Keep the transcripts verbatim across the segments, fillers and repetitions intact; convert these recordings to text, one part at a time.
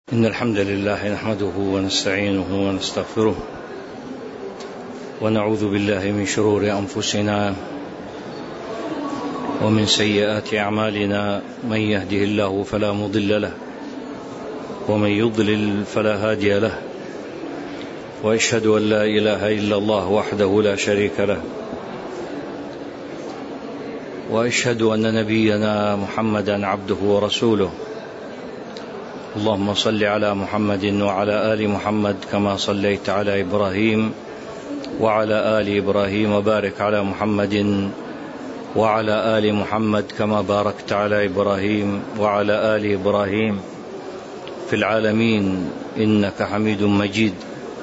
إن الحمد لله نحمده ونستعينه ونستغفره ونعوذ بالله من شرور أنفسنا ومن سيئات أعمالنا. من يهده الله فلا مضل له ومن يضلل فلا هادي له، وأشهد أن لا إله إلا الله وحده لا شريك له، وأشهد أن نبينا محمدا عبده ورسوله. اللهم صل على محمد وعلى آل محمد كما صليت على إبراهيم وعلى آل إبراهيم، وبارك على محمد وعلى آل محمد كما باركت على إبراهيم وعلى آل إبراهيم في العالمين إنك حميد مجيد.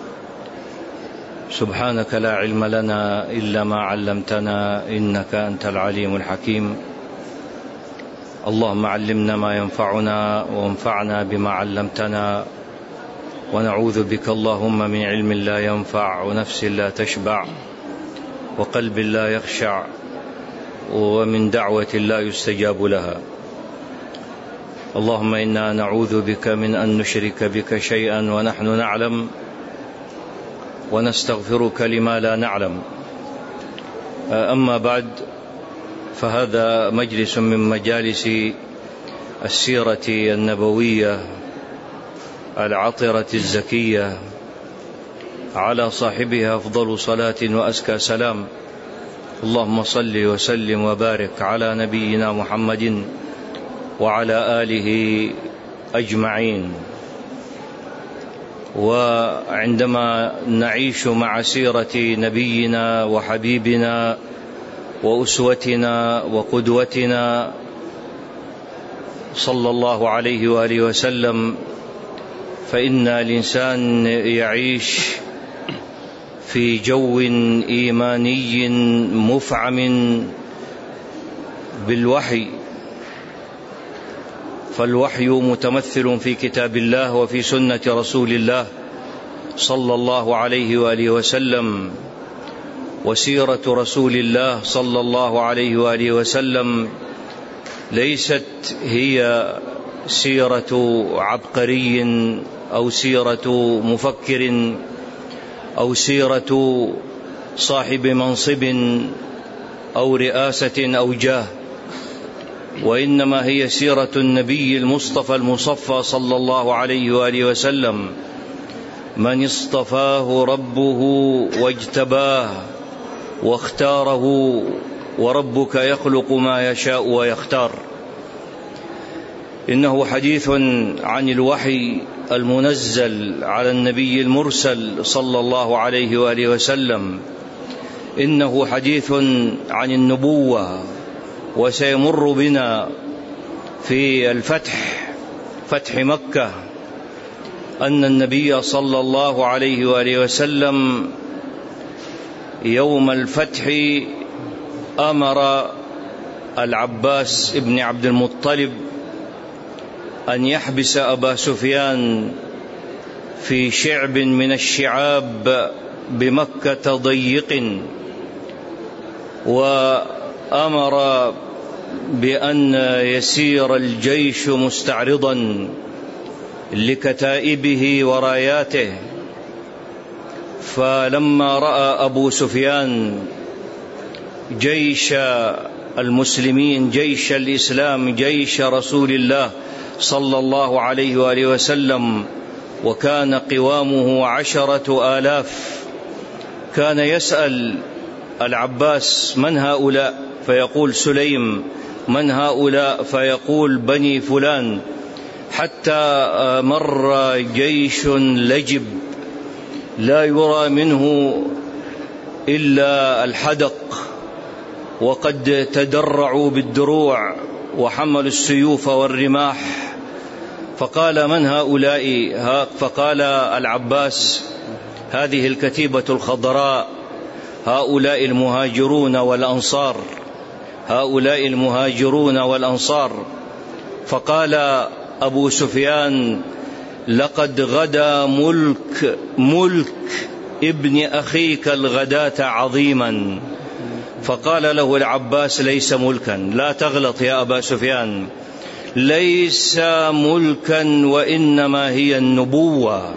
سبحانك لا علم لنا إلا ما علمتنا إنك أنت العليم الحكيم. اللهم علمنا ما ينفعنا وانفعنا بما علمتنا، ونعوذ بك اللهم من علم لا ينفع ونفس لا تشبع وقلب لا يخشع ومن دعوة لا يستجاب لها. اللهم إنا نعوذ بك من أن نشرك بك شيئا ونحن نعلم، ونستغفرك لما لا نعلم. أما بعد، فهذا مجلس من مجالس السيرة النبوية العطرة الزكية، على صاحبها أفضل صلاة وأزكى سلام. اللهم صل وسلم وبارك على نبينا محمد وعلى آله أجمعين. وعندما نعيش مع سيرة نبينا وحبيبنا وأسوتنا وقدوتنا صلى الله عليه وآله وسلم، فإن الإنسان يعيش في جو إيماني مفعم بالوحي، فالوحي متمثل في كتاب الله وفي سنة رسول الله صلى الله عليه وآله وسلم. وسيرة رسول الله صلى الله عليه وآله وسلم ليست هي سيرة عبقري أو سيرة مفكر أو سيرة صاحب منصب أو رئاسة أو جاه، وإنما هي سيرة النبي المصطفى المصفى صلى الله عليه وآله وسلم، من اصطفاه ربه واجتباه واختاره، وربك يخلق ما يشاء ويختار. إنه حديث عن الوحي المنزل على النبي المرسل صلى الله عليه وآله وسلم، إنه حديث عن النبوة. وسيمر بنا في الفتح، فتح مكة، أن النبي صلى الله عليه وآله وسلم يوم الفتح أمر العباس ابن عبد المطلب أن يحبس أبا سفيان في شعب من الشعاب بمكة ضيق، وأمر بأن يسير الجيش مستعرضا لكتائبه وراياته. فلما رأى أبو سفيان جيش المسلمين، جيش الإسلام، جيش رسول الله صلى الله عليه وآله وسلم، وكان قوامه عشرة آلاف، كان يسأل العباس: من هؤلاء؟ فيقول: سليم. من هؤلاء؟ فيقول: بني فلان. حتى مر جيش لجب لا يرى منه إلا الحدق، وقد تدرعوا بالدروع وحملوا السيوف والرماح. فقال: من هؤلاء؟ فقال العباس: هذه الكتيبة الخضراء، هؤلاء المهاجرون والأنصار، هؤلاء المهاجرون والأنصار. فقال أبو سفيان: لقد غدا ملك ملك ابن أخيك الغداة عظيما. فقال له العباس: ليس ملكا، لا تغلط يا أبا سفيان، ليس ملكا وإنما هي النبوة،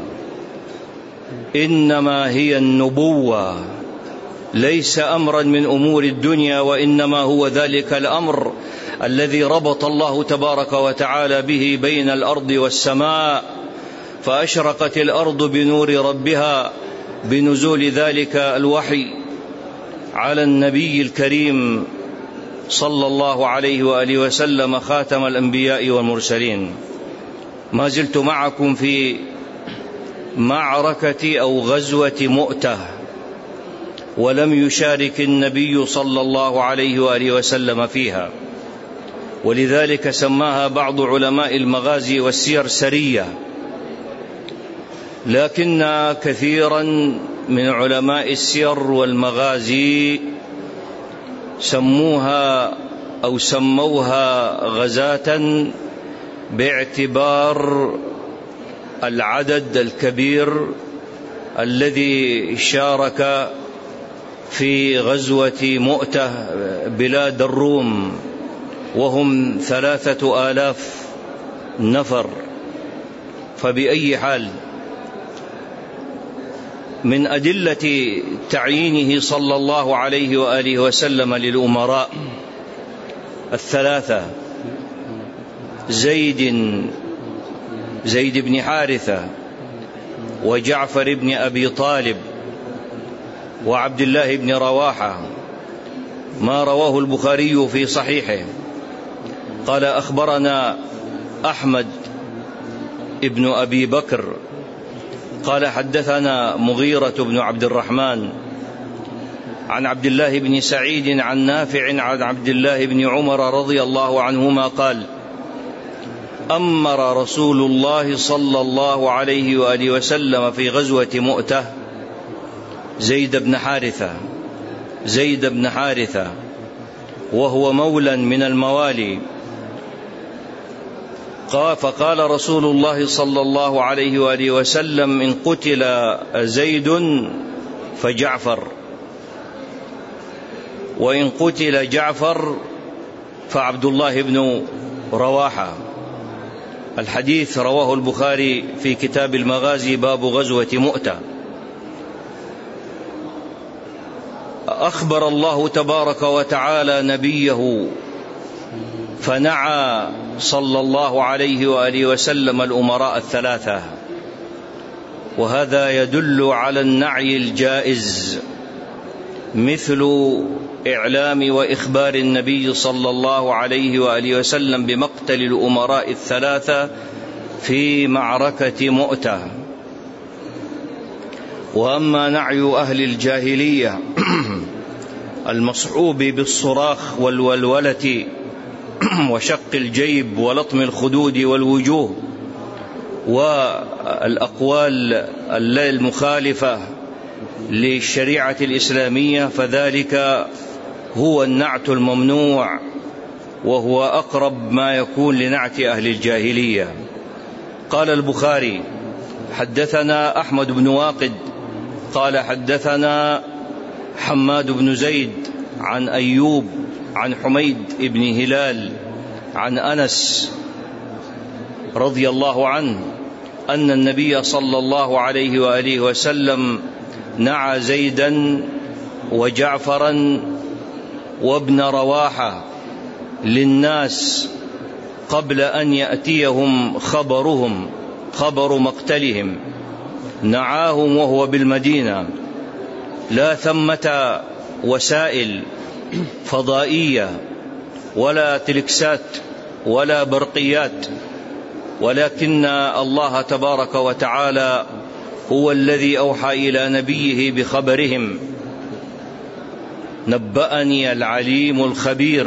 إنما هي النبوة، ليس أمرا من أمور الدنيا، وإنما هو ذلك الأمر الذي ربط الله تبارك وتعالى به بين الأرض والسماء، فأشرقت الأرض بنور ربها بنزول ذلك الوحي على النبي الكريم صلى الله عليه وآله وسلم خاتم الأنبياء والمرسلين. ما زلت معكم في معركة أو غزوة مؤتة، ولم يشارك النبي صلى الله عليه وآله وسلم فيها، ولذلك سماها بعض علماء المغازي والسير سرية، لكن كثيرا من علماء السير والمغازي سموها أو سموها غزاة باعتبار العدد الكبير الذي شارك في غزوة مؤتة بلاد الروم، وهم ثلاثة آلاف نفر. فبأي حال، من أدلة تعيينه صلى الله عليه وآله وسلم للأمراء الثلاثة زيد زيد بن حارثة وجعفر بن أبي طالب وعبد الله بن رواحة ما رواه البخاري في صحيحه. قال: أخبرنا أحمد ابن أبي بكر قال: حدثنا مغيرة بن عبد الرحمن عن عبد الله بن سعيد عن نافع عن عبد الله بن عمر رضي الله عنهما قال: أمر رسول الله صلى الله عليه وآله وسلم في غزوة مؤتة زيد بن حارثة زيد بن حارثة وهو مولى من الموالي. قال: فقال رسول الله صلى الله عليه وآله وسلم: إن قتل زيد فجعفر، وإن قتل جعفر فعبد الله بن رواحة. الحديث رواه البخاري في كتاب المغازي باب غزوة مؤتة. أخبر الله تبارك وتعالى نبيه فنعى صلى الله عليه وآله وسلم الأمراء الثلاثة، وهذا يدل على النعي الجائز، مثل إعلام وإخبار النبي صلى الله عليه وآله وسلم بمقتل الأمراء الثلاثة في معركة مؤتة. وأما نعي أهل الجاهلية المصحوب بالصراخ والولولة وشق الجيب ولطم الخدود والوجوه والأقوال المخالفة للشريعة الإسلامية، فذلك هو النعت الممنوع، وهو أقرب ما يكون لنعت أهل الجاهلية. قال البخاري: حدثنا أحمد بن واقد قال: حدثنا حماد بن زيد عن أيوب عن حميد بن هلال عن أنس رضي الله عنه أن النبي صلى الله عليه وآله وسلم نعى زيدا وجعفرا وابن رواحة للناس قبل أن يأتيهم خبرهم خبر مقتلهم، نعاهم وهو بالمدينة، لا ثمة وسائل فضائية ولا تلكسات ولا برقيات، ولكن الله تبارك وتعالى هو الذي أوحى إلى نبيه بخبرهم. نبأني العليم الخبير.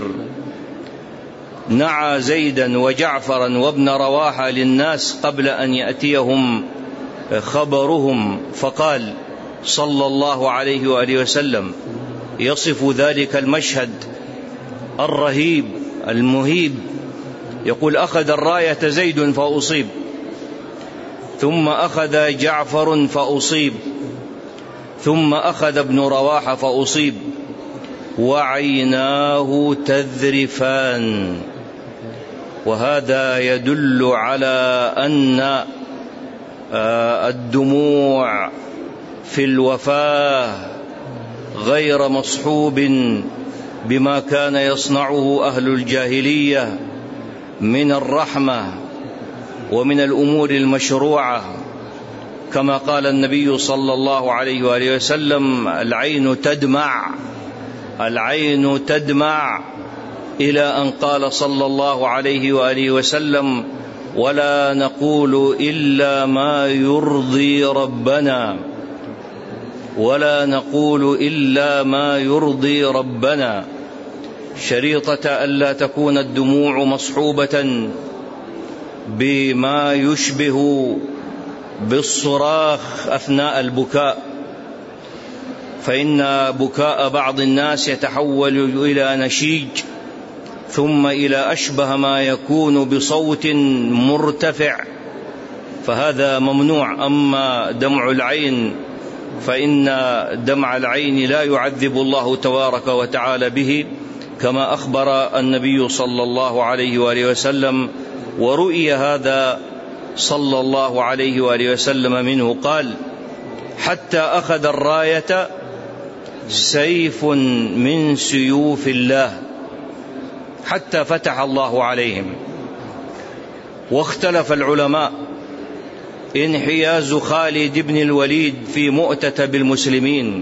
نعى زيدا وجعفرا وابن رواحة للناس قبل أن يأتيهم خبرهم، فقال صلى الله عليه وآله وسلم يصف ذلك المشهد الرهيب المهيب، يقول: أخذ الراية زيد فأصيب، ثم أخذ جعفر فأصيب، ثم أخذ ابن رواحة فأصيب، وعيناه تذرفان. وهذا يدل على أن الدموع في الوفاة غير مصحوب بما كان يصنعه أهل الجاهلية من الرحمة ومن الأمور المشروعة، كما قال النبي صلى الله عليه وآله وسلم: العين تدمع العين تدمع إلى أن قال صلى الله عليه وآله وسلم: ولا نقول إلا ما يرضي ربنا ولا نقول إلا ما يرضي ربنا شريطة ألا تكون الدموع مصحوبة بما يشبه بالصراخ أثناء البكاء، فإن بكاء بعض الناس يتحول إلى نشيج ثم إلى أشبه ما يكون بصوت مرتفع، فهذا ممنوع. أما دمع العين فإن دمع العين لا يعذب الله تبارك وتعالى به، كما أخبر النبي صلى الله عليه وآله وسلم، ورؤي هذا صلى الله عليه وآله وسلم منه. قال: حتى أخذ الراية سيف من سيوف الله حتى فتح الله عليهم. واختلف العلماء انحياز خالد بن الوليد في مؤتة بالمسلمين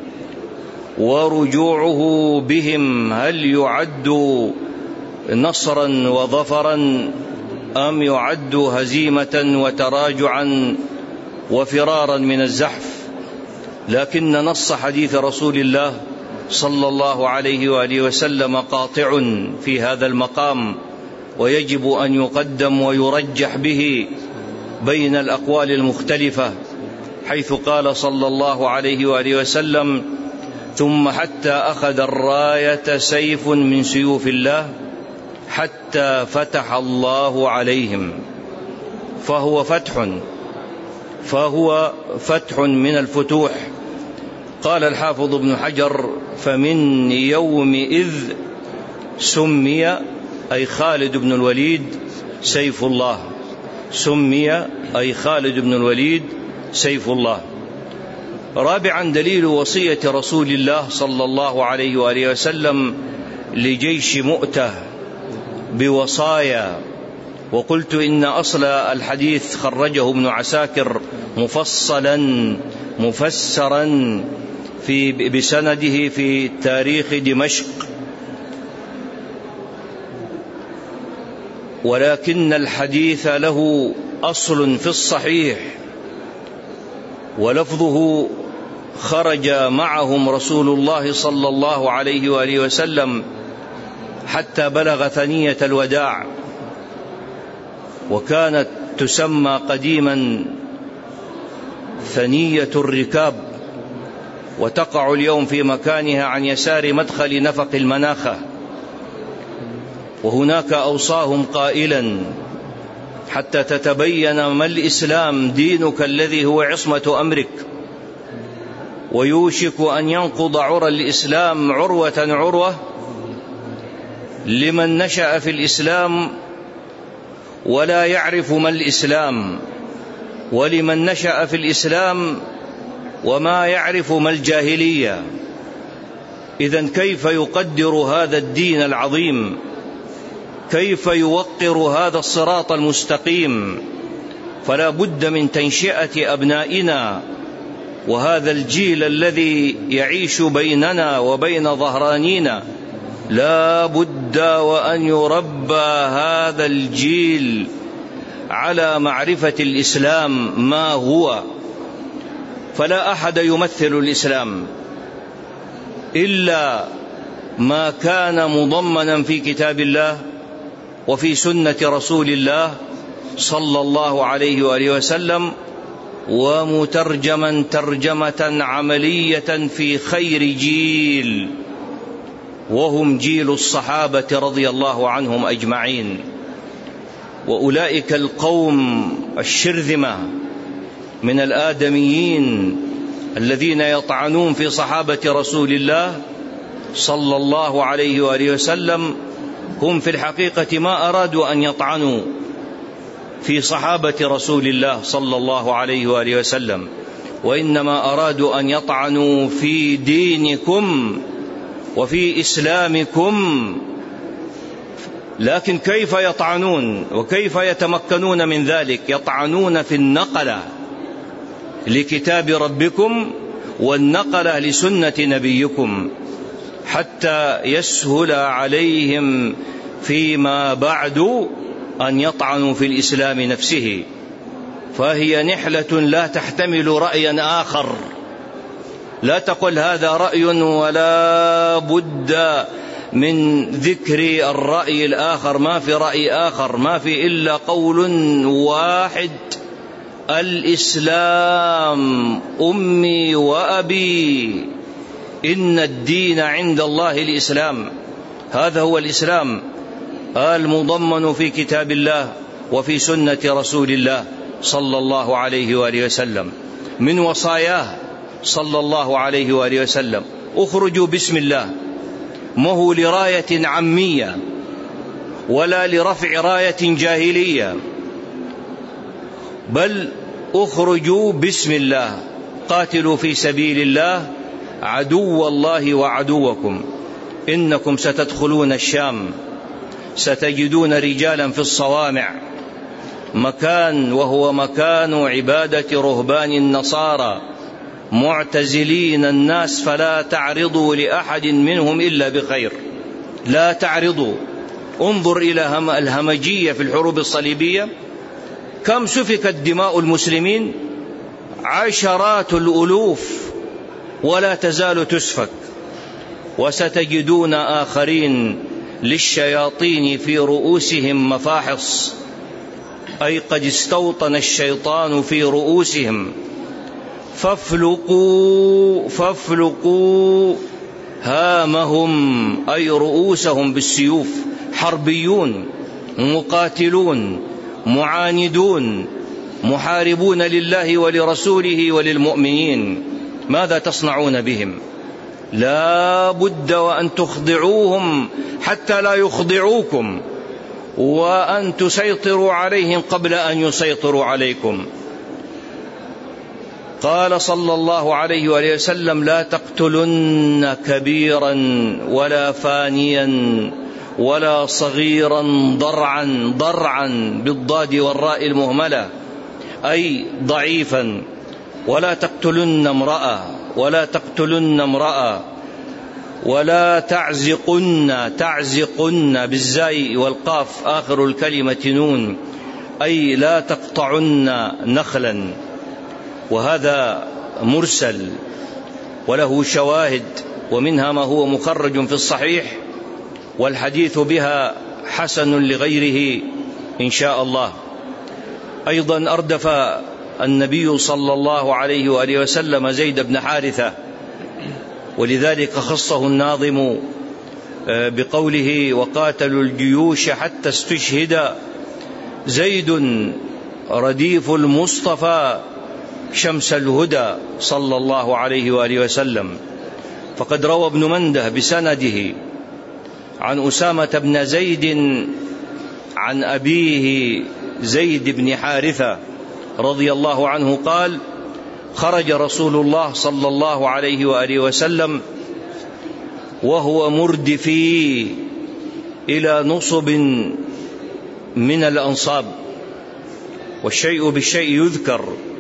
ورجوعه بهم هل يعد نصرا وظفرا أم يعد هزيمة وتراجعا وفرارا من الزحف، لكن نص حديث رسول الله صلى الله عليه وآله وسلم قاطع في هذا المقام، ويجب أن يقدم ويرجح به بين الأقوال المختلفة، حيث قال صلى الله عليه وآله وسلم: ثم حتى أخذ الراية سيف من سيوف الله حتى فتح الله عليهم. فهو فتح فهو فتح من الفتوح. قال الحافظ ابن حجر: فمن يومئذ سمي أي خالد بن الوليد سيف الله، سمي أي خالد بن الوليد سيف الله. رابعا دليل وصية رسول الله صلى الله عليه وآله وسلم لجيش مؤتة بوصايا. وقلت إن أصل الحديث خرجه ابن عساكر مفصلا مفسرا في بسنده في تاريخ دمشق، ولكن الحديث له أصل في الصحيح، ولفظه: خرج معهم رسول الله صلى الله عليه وآله وسلم حتى بلغ ثنية الوداع، وكانت تسمى قديما ثنية الركاب، وتقع اليوم في مكانها عن يسار مدخل نفق المناخة. وهناك أوصاهم قائلا: حتى تتبين ما الإسلام دينك الذي هو عصمة أمرك، ويوشك أن ينقض عرى الإسلام عروة عروة لمن نشأ في الإسلام ولا يعرف ما الإسلام، ولمن نشأ في الإسلام وما يعرف ما الجاهلية. إذن كيف يقدر هذا الدين العظيم؟ كيف يوقر هذا الصراط المستقيم؟ فلا بد من تنشئة أبنائنا، وهذا الجيل الذي يعيش بيننا وبين ظهرانينا لا بد وأن يربى هذا الجيل على معرفة الإسلام ما هو. فلا أحد يمثل الإسلام إلا ما كان مضمنا في كتاب الله وفي سنة رسول الله صلى الله عليه وآله وسلم، ومترجما ترجمة عملية في خير جيل، وهم جيل الصحابة رضي الله عنهم أجمعين. وأولئك القوم الشرذمة من الآدميين الذين يطعنون في صحابة رسول الله صلى الله عليه وآله وسلم هم في الحقيقة ما أرادوا أن يطعنوا في صحابة رسول الله صلى الله عليه وآله وسلم، وإنما أرادوا أن يطعنوا في دينكم وفي إسلامكم. لكن كيف يطعنون وكيف يتمكنون من ذلك؟ يطعنون في النقلة لكتاب ربكم والنقلة لسنة نبيكم، حتى يسهل عليهم فيما بعد أن يطعنوا في الإسلام نفسه. فهي نحلة لا تحتمل رأيا آخر، لا تقل هذا رأي ولا بد من ذكر الرأي الآخر، ما في رأي آخر، ما في إلا قول واحد: الإسلام أمي وأبي، إن الدين عند الله الإسلام. هذا هو الإسلام المضمن في كتاب الله وفي سنة رسول الله صلى الله عليه وآله وسلم. من وصاياه صلى الله عليه وآله وسلم: اخرجوا بسم الله، ما هو لراية عامية ولا لرفع راية جاهلية، بل اخرجوا بسم الله، قاتلوا في سبيل الله عدو الله وعدوكم، إنكم ستدخلون الشام ستجدون رجالا في الصوامع، مكان وهو مكان عبادة رهبان النصارى، معتزلين الناس، فلا تعرضوا لأحد منهم إلا بخير، لا تعرضوا. انظر إلى الهمجية في الحروب الصليبية، كم سفكت دماء المسلمين؟ عشرات الألوف، ولا تزال تسفك. وستجدون آخرين للشياطين في رؤوسهم مفاحص، أي قد استوطن الشيطان في رؤوسهم، فافلقوا فافلقوا هامهم، أي رؤوسهم بالسيوف، حربيون مقاتلون معاندون محاربون لله ولرسوله وللمؤمنين. ماذا تصنعون بهم؟ لا بد وأن تخضعوهم حتى لا يخضعوكم، وأن تسيطروا عليهم قبل أن يسيطروا عليكم. قال صلى الله عليه وآله وسلم: لا تقتلن كبيرا ولا فانيا ولا صغيرا ضرعا، ضرعا بالضاد والراء المهملة، أي ضعيفا، ولا تقتلن امرأة، ولا تقتلن امرأة، ولا تعزقن، تعزقن بالزاي والقاف آخر الكلمة نون، أي لا تقطعن نخلا. وهذا مرسل وله شواهد، ومنها ما هو مخرج في الصحيح، والحديث بها حسن لغيره إن شاء الله. أيضا أردف النبي صلى الله عليه وآله وسلم زيد بن حارثة، ولذلك خصه الناظم بقوله: وقاتلوا الجيوش حتى استشهد زيد رديف المصطفى شمس الهدى صلى الله عليه وآله وسلم. فقد روى ابن منده بسنده عن أسامة بن زيد عن أبيه زيد بن حارثة رضي الله عنه قال: خرج رسول الله صلى الله عليه وآله وسلم وهو مردفي إلى نصب من الأنصاب، والشيء بالشيء يذكر.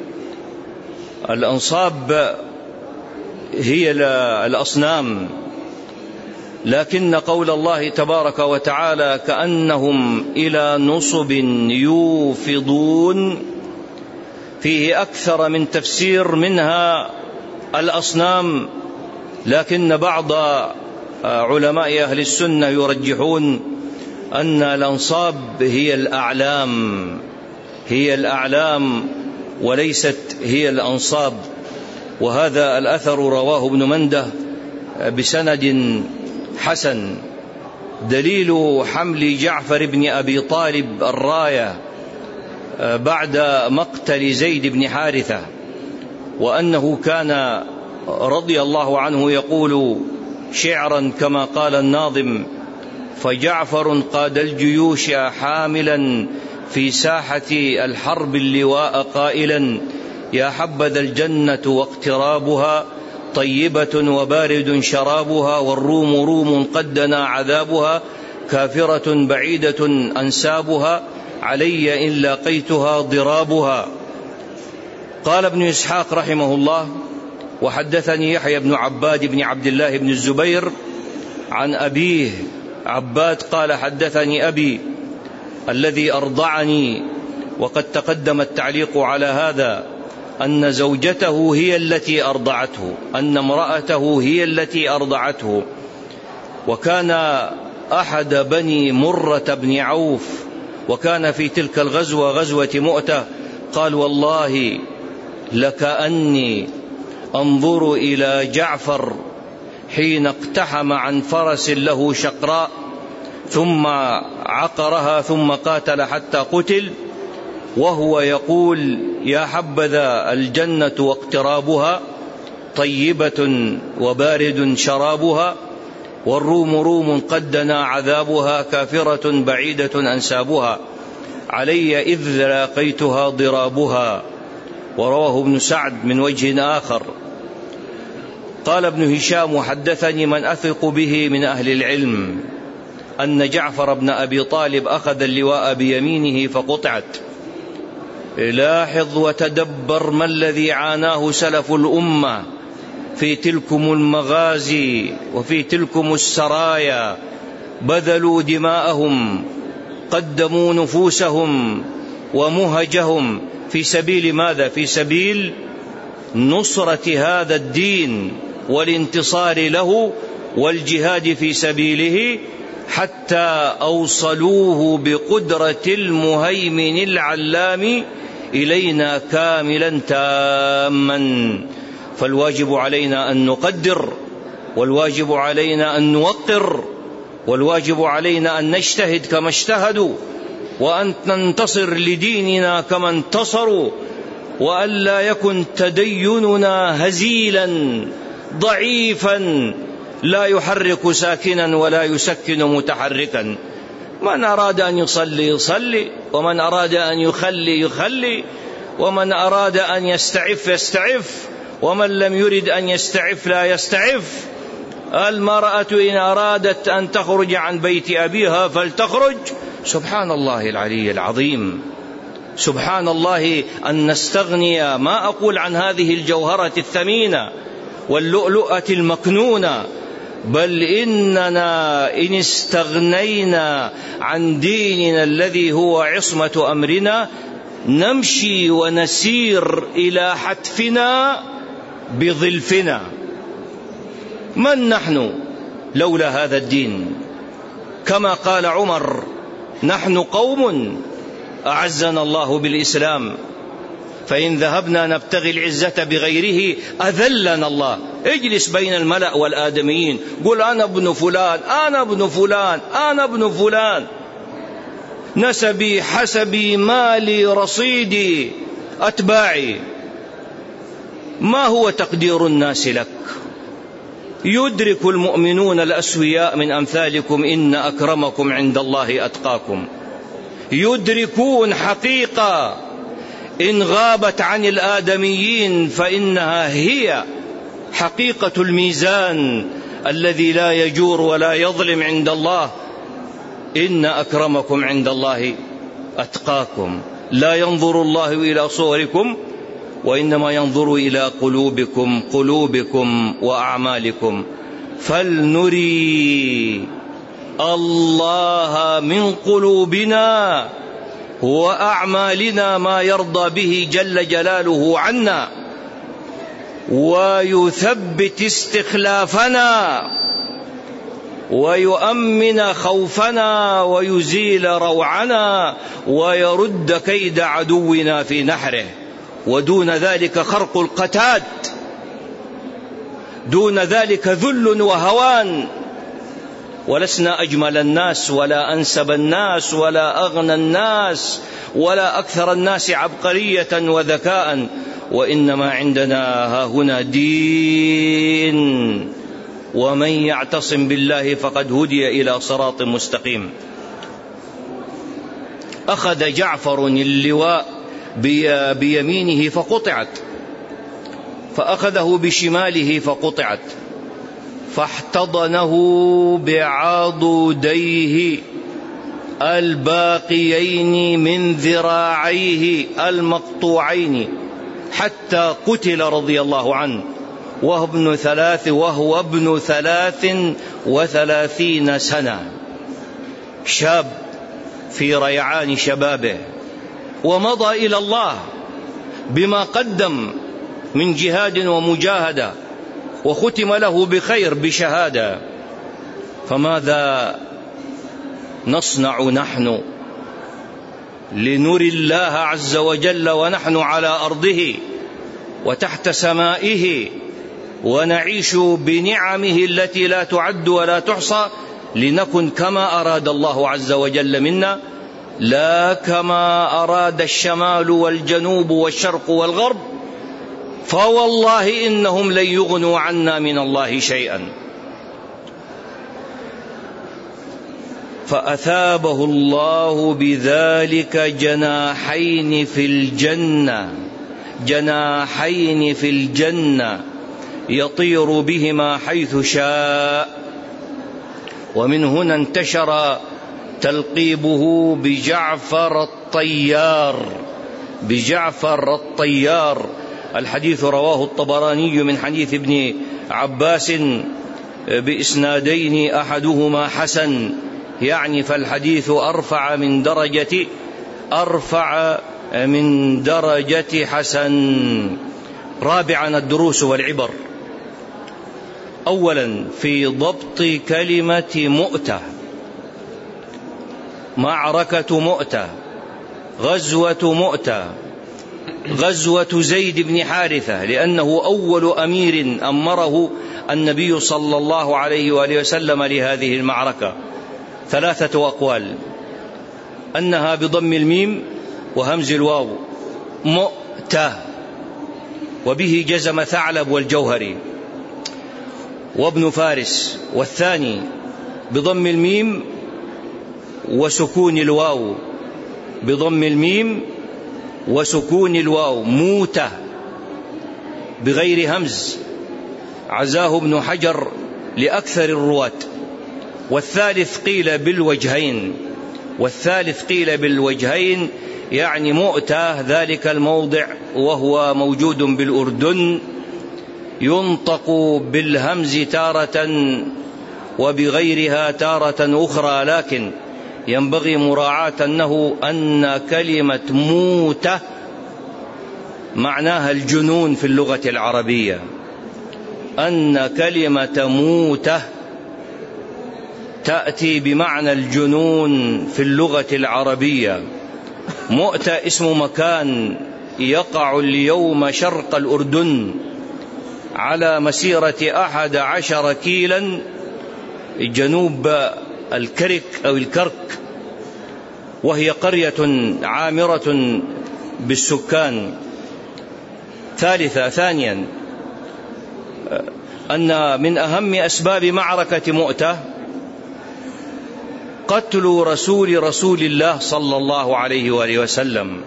الأنصاب هي الأصنام، لكن قول الله تبارك وتعالى: كأنهم إلى نصب يوفضون، فيه أكثر من تفسير، منها الأصنام، لكن بعض علماء أهل السنة يرجحون أن الأنصاب هي الأعلام، هي الأعلام وليست هي الأنصاب. وهذا الأثر رواه ابن منده بسند حسن. دليل حمل جعفر بن أبي طالب الراية بعد مقتل زيد بن حارثة، وأنه كان رضي الله عنه يقول شعرا كما قال الناظم: فجعفر قاد الجيوش حاملا في ساحة الحرب اللواء قائلا: يا حبذا الجنة واقترابها، طيبة وبارد شرابها، والروم روم قد دنا عذابها، كافرة بعيدة أنسابها، علي إن لاقيتها ضرابها. قال ابن إسحاق رحمه الله: وحدثني يحيى بن عباد بن عبد الله بن الزبير عن أبيه عباد قال: حدثني أبي الذي أرضعني، وقد تقدم التعليق على هذا، أن زوجته هي التي أرضعته، أن امرأته هي التي أرضعته، وكان أحد بني مرة بن عوف، وكان في تلك الغزوة غزوة مؤتة. قال: والله لكأني أنظر إلى جعفر حين اقتحم عن فرس له شقراء ثم عقرها ثم قاتل حتى قتل، وهو يقول: يا حبذا الجنة واقترابها، طيبة وبارد شرابها، والروم روم قد دنا عذابها، كافرة بعيدة أنسابها، علي إذ لاقيتها ضرابها. ورواه ابن سعد من وجه آخر. قال ابن هشام: وحدثني من أثق به من أهل العلم أن جعفر بن أبي طالب أخذ اللواء بيمينه فقطعت. لاحظ وتدبر ما الذي عاناه سلف الأمة في تلكم المغازي وفي تلكم السرايا، بذلوا دماءهم، قدموا نفوسهم ومهجهم في سبيل ماذا؟ في سبيل نصرة هذا الدين والانتصار له والجهاد في سبيله، حتى أوصلوه بقدرة المهيمن العلام إلينا كاملا تاما. فالواجب علينا أن نقدر، والواجب علينا أن نوقر، والواجب علينا أن نجتهد كما اجتهدوا، وأن ننتصر لديننا كما انتصروا، وأن لا يكن تديننا هزيلا ضعيفا لا يحرك ساكنا ولا يسكن متحركا. من أراد أن يصلي يصلي، ومن أراد أن يخلي يخلي، ومن أراد أن يستعف يستعف، ومن لم يرد أن يستعف لا يستعف. المرأة إن أرادت أن تخرج عن بيت أبيها فلتخرج. سبحان الله العلي العظيم، سبحان الله أن نستغني، ما أقول عن هذه الجوهرة الثمينة واللؤلؤة المكنونة، بل إننا إن استغنينا عن ديننا الذي هو عصمة أمرنا نمشي ونسير إلى حتفنا بظلفنا. من نحن لولا هذا الدين؟ كما قال عمر: نحن قوم أعزنا الله بالإسلام، فإن ذهبنا نبتغي العزة بغيره أذلنا الله. اجلس بين الملأ والآدميين قل: أنا ابن فلان، أنا ابن فلان، أنا ابن فلان، نسبي حسبي مالي رصيدي أتباعي. ما هو تقدير الناس لك؟ يدرك المؤمنون الأسوياء من أمثالكم إن أكرمكم عند الله أتقاكم. يدركون حقيقة إن غابت عن الآدميين فإنها هي حقيقة الميزان الذي لا يجور ولا يظلم عند الله. إن أكرمكم عند الله أتقاكم. لا ينظر الله إلى صوركم وإنما ينظر إلى قلوبكم قلوبكم وأعمالكم. فلنري الله من قلوبنا وأعمالنا ما يرضى به جل جلاله عنا، ويثبت استخلافنا، ويؤمن خوفنا، ويزيل روعنا، ويرد كيد عدونا في نحره. ودون ذلك خرق القتاد، دون ذلك ذل وهوان. ولسنا أجمل الناس ولا أنسب الناس ولا أغنى الناس ولا أكثر الناس عبقرية وذكاء، وإنما عندنا ها هنا دين ومن يعتصم بالله فقد هدي إلى صراط مستقيم. أخذ جعفر اللواء بيمينه فقطعت، فأخذه بشماله فقطعت، فاحتضنه بعضديه الباقيين من ذراعيه المقطوعين حتى قتل رضي الله عنه وهو ابن ثلاث وهو ابن ثلاث وثلاثين سنة، شاب في ريعان شبابه، ومضى إلى الله بما قدم من جهاد ومجاهدة، وختم له بخير بشهادة. فماذا نصنع نحن لنري الله عز وجل ونحن على أرضه وتحت سمائه ونعيش بنعمه التي لا تعد ولا تحصى، لنكن كما أراد الله عز وجل منا، لا كما أراد الشمال والجنوب والشرق والغرب، فوالله إنهم لن يغنوا عنا من الله شيئا. فأثابه الله بذلك جناحين في الجنة، جناحين في الجنة يطير بهما حيث شاء. ومن هنا انتشر تلقيبه بجعفر الطيار، بجعفر الطيار. الحديث رواه الطبراني من حديث ابن عباس بإسنادين أحدهما حسن، يعني فالحديث أرفع من درجة أرفع من درجة حسن. رابعا الدروس والعبر. أولا في ضبط كلمة مؤتة، معركة مؤتة، غزوة مؤتة، غزوة زيد بن حارثة، لأنه أول أمير أمره النبي صلى الله عليه وآله وسلم لهذه المعركة. ثلاثة أقوال: أنها بضم الميم وهمز الواو، مؤتة، وبه جزم ثعلب والجوهري وابن فارس. والثاني بضم الميم وسكون الواو، بضم الميم وسكون الواو، موتة بغير همز، عزاه ابن حجر لأكثر الرواة. والثالث قيل بالوجهين، والثالث قيل بالوجهين يعني مؤتة ذلك الموضع وهو موجود بالأردن، ينطق بالهمز تارة وبغيرها تارة أخرى، لكن ينبغي مراعاة أنه أن كلمة موتة معناها الجنون في اللغة العربية، أن كلمة موتة تأتي بمعنى الجنون في اللغة العربية. مؤتة اسم مكان يقع اليوم شرق الأردن على مسيرة أحد عشر كيلا جنوب الكرك أو الكرك، وهي قرية عامرة بالسكان. ثالثا ثانيا أن من أهم أسباب معركة مؤتة قتل رسول رسول الله صلى الله عليه وآله وسلم،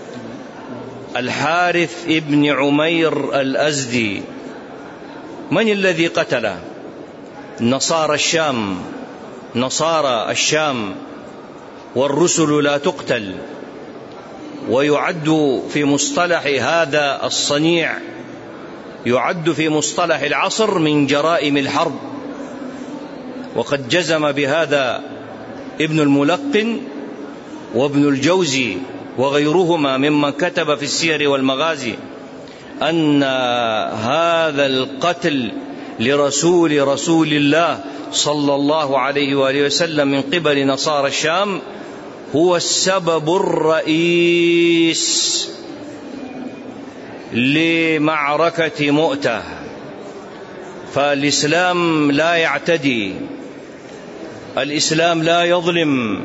الحارث ابن عمير الأزدي. من الذي قتله؟ نصارى الشام، نصارى الشام، والرسل لا تقتل. ويعد في مصطلح هذا الصنيع، يعد في مصطلح العصر من جرائم الحرب، وقد جزم بهذا ابن الملقن وابن الجوزي وغيرهما ممن كتب في السير والمغازي أن هذا القتل لرسول رسول الله صلى الله عليه وآله وسلم من قبل نصارى الشام هو السبب الرئيس لمعركة مؤتة. فالإسلام لا يعتدي، الإسلام لا يظلم،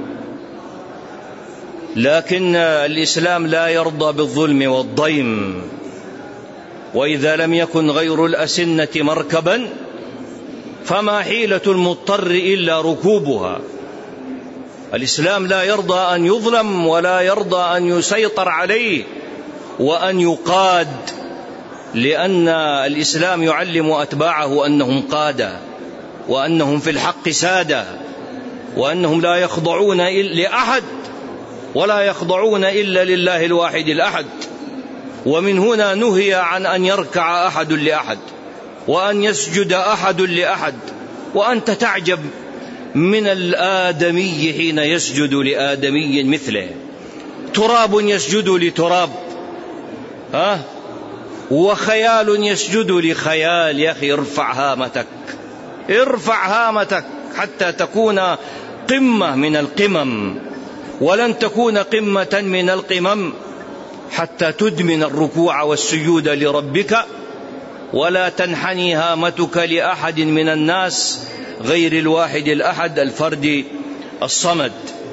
لكن الإسلام لا يرضى بالظلم والضيم. وإذا لم يكن غير الأسنة مركبا فما حيلة المضطر إلا ركوبها. الإسلام لا يرضى أن يظلم ولا يرضى أن يسيطر عليه وأن يقاد، لأن الإسلام يعلم أتباعه أنهم قادة، وأنهم في الحق سادة، وأنهم لا يخضعون لأحد ولا يخضعون إلا لله الواحد الأحد. ومن هنا نهي عن أن يركع أحد لأحد وأن يسجد أحد لأحد. وأنت تعجب من الآدمي حين يسجد لآدمي مثله، تراب يسجد لتراب، ها؟ وخيال يسجد لخيال. يا أخي ارفع هامتك، ارفع هامتك حتى تكون قمة من القمم، ولن تكون قمة من القمم حتى تدمن الركوع والسجود لربك، ولا تنحني هامتك لأحد من الناس غير الواحد الأحد الفرد الصمد.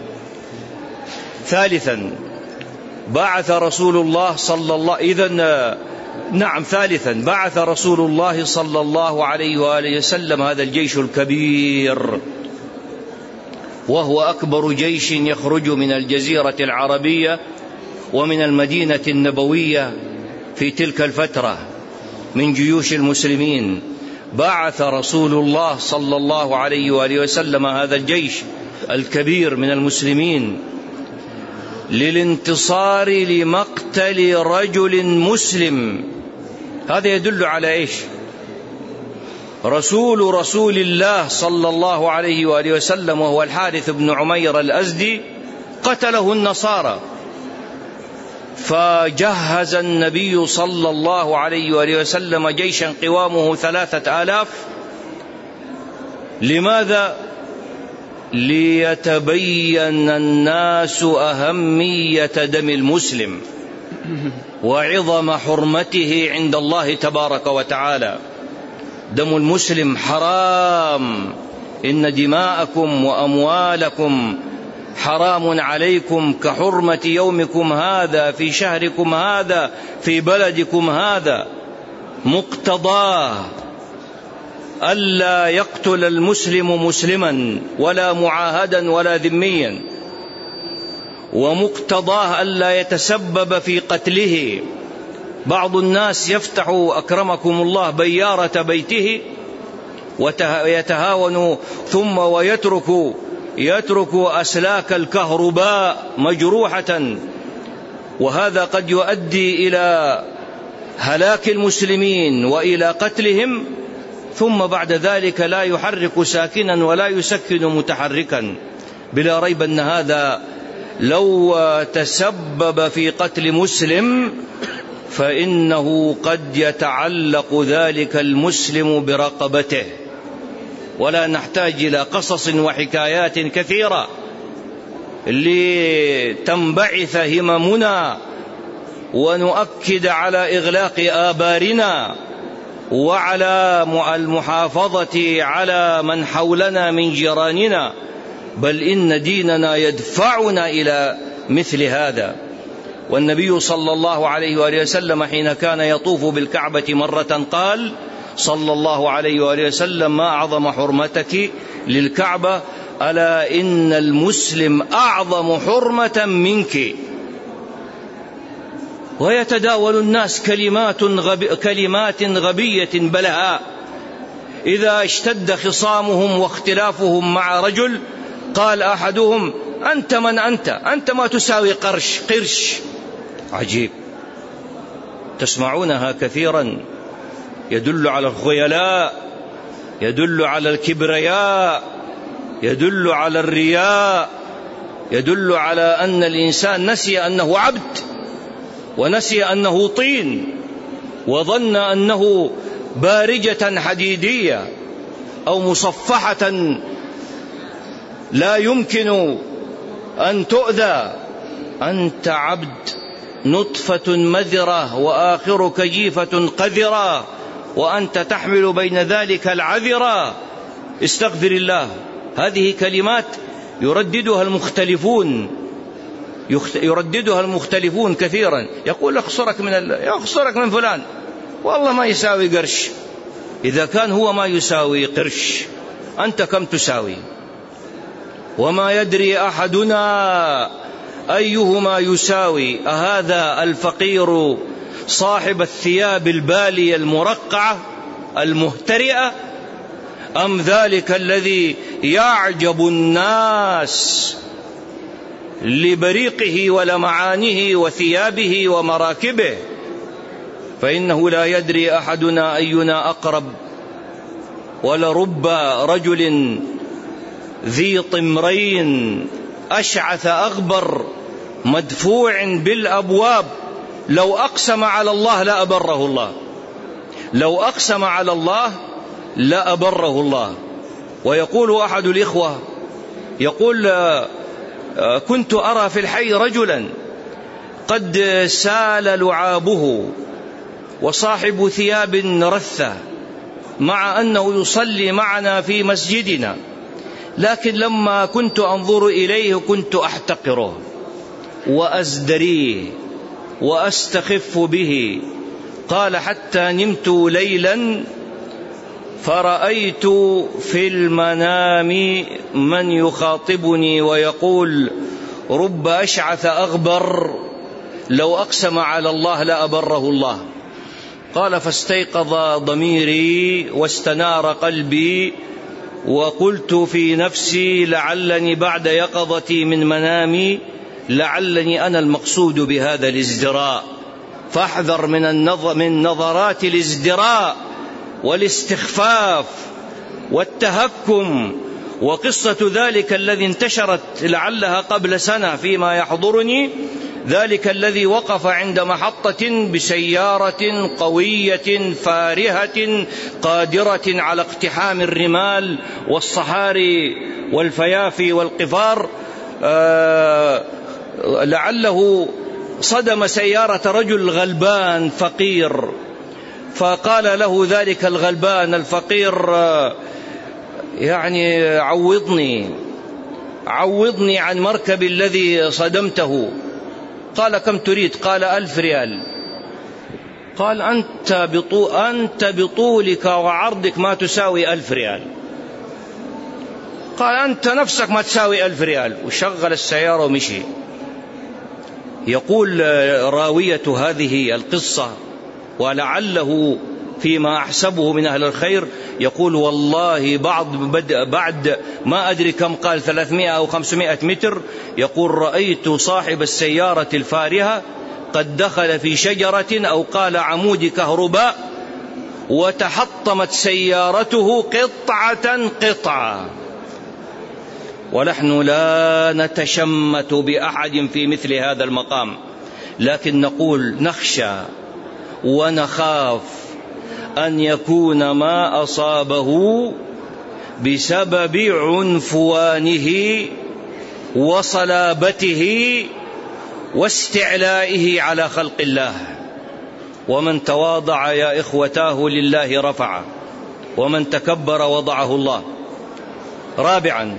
ثالثا بعث رسول الله صلى الله إذن نعم ثالثا بعث رسول الله صلى الله عليه وآله وسلم هذا الجيش الكبير، وهو أكبر جيش يخرج من الجزيرة العربية ومن المدينة النبوية في تلك الفترة من جيوش المسلمين. بعث رسول الله صلى الله عليه وآله وسلم هذا الجيش الكبير من المسلمين للانتصار لمقتل رجل مسلم. هذا يدل على إيش؟ رسول رسول الله صلى الله عليه وآله وسلم وهو الحارث بن عمير الأزدي قتله النصارى، فجهز النبي صلى الله عليه وآله وسلم جيشا قوامه ثلاثة آلاف. لماذا؟ ليتبين الناس أهمية دم المسلم وعظم حرمته عند الله تبارك وتعالى. دم المسلم حرام، إن دماءكم وأموالكم حرام عليكم كحرمة يومكم هذا في شهركم هذا في بلدكم هذا. مقتضاه ألا يقتل المسلم مسلما ولا معاهدا ولا ذميا، ومقتضاه ألا يتسبب في قتله. بعض الناس يفتح أكرمكم الله بيارة بيته ويتهاون ثم ويترك يترك أسلاك الكهرباء مجروحة، وهذا قد يؤدي إلى هلاك المسلمين وإلى قتلهم، ثم بعد ذلك لا يحرك ساكنا ولا يسكن متحركا. بلا ريب أن هذا لو تسبب في قتل مسلم فإنه قد يتعلق ذلك المسلم برقبته. ولا نحتاج إلى قصص وحكايات كثيرة لتنبعث هممنا ونؤكد على إغلاق آبارنا وعلى المحافظة على من حولنا من جيراننا، بل إن ديننا يدفعنا إلى مثل هذا. والنبي صلى الله عليه وآله وسلم حين كان يطوف بالكعبة مرة قال صلى الله عليه وآله وسلم: ما أعظم حرمتك للكعبة، ألا إن المسلم أعظم حرمة منك. ويتداول الناس كلمات, غبي كلمات غبية بلهاء. إذا اشتد خصامهم واختلافهم مع رجل قال أحدهم: أنت من أنت؟ أنت ما تساوي قرش قرش. عجيب، تسمعونها كثيرا، يدل على الخيلاء، يدل على الكبرياء، يدل على الرياء، يدل على أن الإنسان نسي أنه عبد، ونسي أنه طين، وظن أنه بارجة حديدية أو مصفحة لا يمكن أن تؤذى. أنت عبد، نطفة مذرة وآخرك جيفة قذرة، وأنت تحمل بين ذلك العذرة. استغفر الله. هذه كلمات يرددها المختلفون يرددها المختلفون كثيرا. يقول: اخسرك من ال... اخسرك من فلان، والله ما يساوي قرش. إذا كان هو ما يساوي قرش، أنت كم تساوي؟ وما يدري أحدنا أيهما يساوي، أهذا الفقير صاحب الثياب البالية المرقعة المهترئة، أم ذلك الذي يعجب الناس لبريقه ولمعانه وثيابه ومراكبه؟ فإنه لا يدري أحدنا أينا أقرب. ولرب رجل ذي طمرين أشعث أغبر مدفوع بالأبواب لو أقسم على الله لأبره الله، لو أقسم على الله لأبره الله. ويقول أحد الإخوة، يقول: كنت أرى في الحي رجلا قد سال لعابه وصاحب ثياب رثة، مع أنه يصلي معنا في مسجدنا، لكن لما كنت أنظر إليه كنت أحتقره وأزدريه وأستخف به. قال: حتى نمت ليلا فرأيت في المنام من يخاطبني ويقول: رب أشعث أغبر لو أقسم على الله لأبره الله. قال: فاستيقظ ضميري واستنار قلبي، وقلت في نفسي: لعلني بعد يقظتي من منامي لعلني أنا المقصود بهذا الازدراء، فاحذر من النظر من نظرات الازدراء والاستخفاف والتهكم. وقصة ذلك الذي انتشرت لعلها قبل سنة فيما يحضرني، ذلك الذي وقف عند محطة بسيارة قوية فارهة قادرة على اقتحام الرمال والصحاري والفيافي والقفار، آه لعله صدم سيارة رجل غلبان فقير، فقال له ذلك الغلبان الفقير: يعني عوضني عوضني عن مركب الذي صدمته. قال: كم تريد؟ قال: ألف ريال. قال: أنت بطول أنت بطولك وعرضك ما تساوي ألف ريال. قال: أنت نفسك ما تساوي ألف ريال. وشغل السيارة ومشي. يقول راوية هذه القصة، ولعله فيما أحسبه من أهل الخير، يقول: والله بعض بعد ما أدري كم قال ثلاثمائة أو خمسمائة متر، يقول: رأيت صاحب السيارة الفارهة قد دخل في شجرة أو قال عمود كهرباء، وتحطمت سيارته قطعة قطعة. ونحن لا نتشمت بأحد في مثل هذا المقام، لكن نقول نخشى ونخاف أن يكون ما أصابه بسبب عنفوانه وصلابته واستعلائه على خلق الله. ومن تواضع يا إخوتاه لله رفعه، ومن تكبر وضعه الله. رابعا،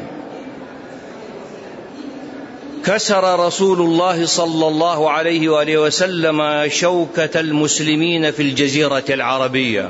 كسر رسول الله صلى الله عليه وآله وسلم شوكة المسلمين في الجزيرة العربية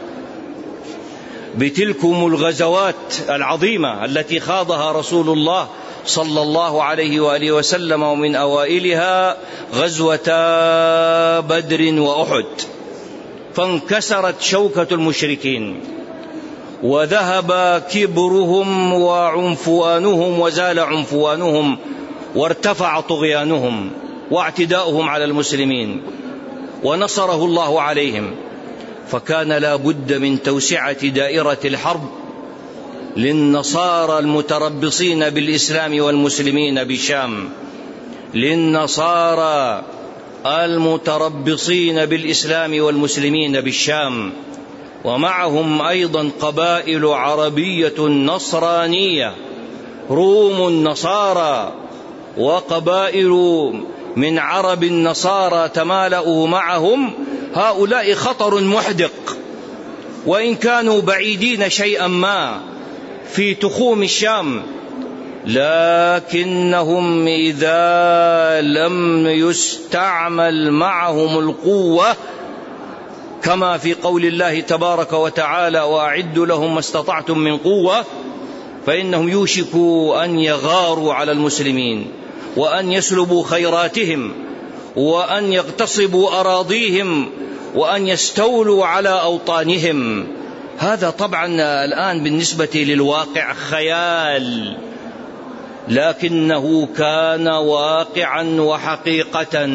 بتلكم الغزوات العظيمة التي خاضها رسول الله صلى الله عليه وآله وسلم، ومن أوائلها غزوة بدر وأحد. فانكسرت شوكة المشركين، وذهب كبرهم وعنفوانهم، وزال عنفوانهم، وارتفع طغيانهم واعتداؤهم على المسلمين، ونصره الله عليهم. فكان لا بد من توسعة دائرة الحرب للنصارى المتربصين بالإسلام والمسلمين بالشام، للنصارى المتربصين بالإسلام والمسلمين بالشام، ومعهم أيضا قبائل عربية نصرانية، روم النصارى وقبائل من عرب النصارى تمالؤوا معهم. هؤلاء خطر محدق، وإن كانوا بعيدين شيئا ما في تخوم الشام، لكنهم إذا لم يستعمل معهم القوة كما في قول الله تبارك وتعالى: وأعدوا لهم ما استطعتم من قوة، فإنهم يوشكوا أن يغاروا على المسلمين وأن يسلبوا خيراتهم وأن يغتصبوا أراضيهم وأن يستولوا على أوطانهم. هذا طبعا الآن بالنسبة للواقع خيال، لكنه كان واقعا وحقيقة،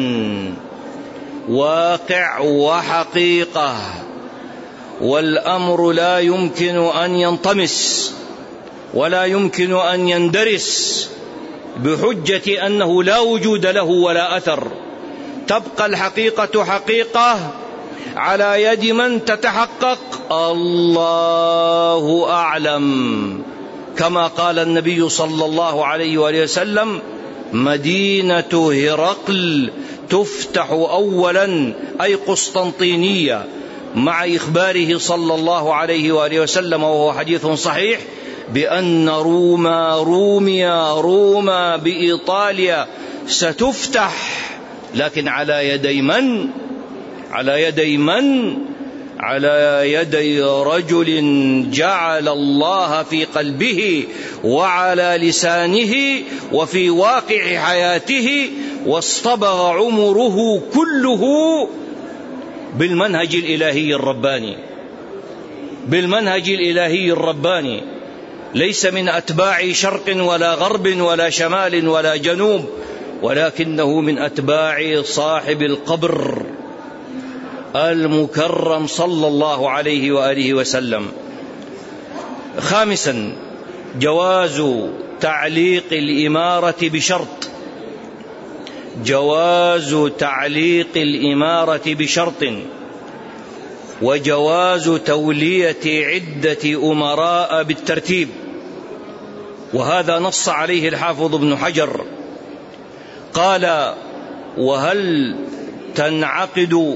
واقع وحقيقة، والأمر لا يمكن أن ينطمس ولا يمكن أن يندرس بحجة أنه لا وجود له ولا أثر. تبقى الحقيقة حقيقة على يد من تتحقق، الله أعلم. كما قال النبي صلى الله عليه وآله وسلم: مدينة هرقل تفتح أولا، أي قسطنطينية، مع إخباره صلى الله عليه وآله وسلم، وهو حديث صحيح، بأن روما روميا روما بإيطاليا ستفتح، لكن على يدي من؟ على يدي من؟ على يدي رجل جعل الله في قلبه وعلى لسانه وفي واقع حياته، واصطبغ عمره كله بالمنهج الإلهي الرباني، بالمنهج الإلهي الرباني، ليس من أتباع شرق ولا غرب ولا شمال ولا جنوب، ولكنه من أتباع صاحب القبر المكرم صلى الله عليه وآله وسلم. خامسا: جواز تعليق الإمارة بشرط، جواز تعليق الإمارة بشرط، وجواز تولية عدة أمراء بالترتيب، وهذا نص عليه الحافظ ابن حجر. قال: وهل تنعقد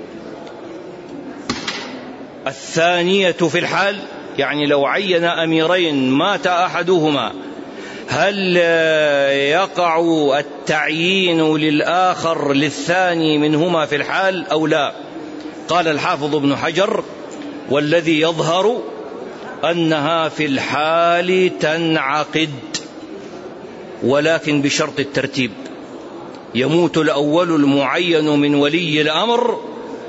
الثانية في الحال؟ يعني لو عين أميرين مات أحدهما، هل يقع التعيين للآخر للثاني منهما في الحال أو لا؟ قال الحافظ ابن حجر: والذي يظهر أنها في الحال تنعقد، ولكن بشرط الترتيب. يموت الأول المعين من ولي الأمر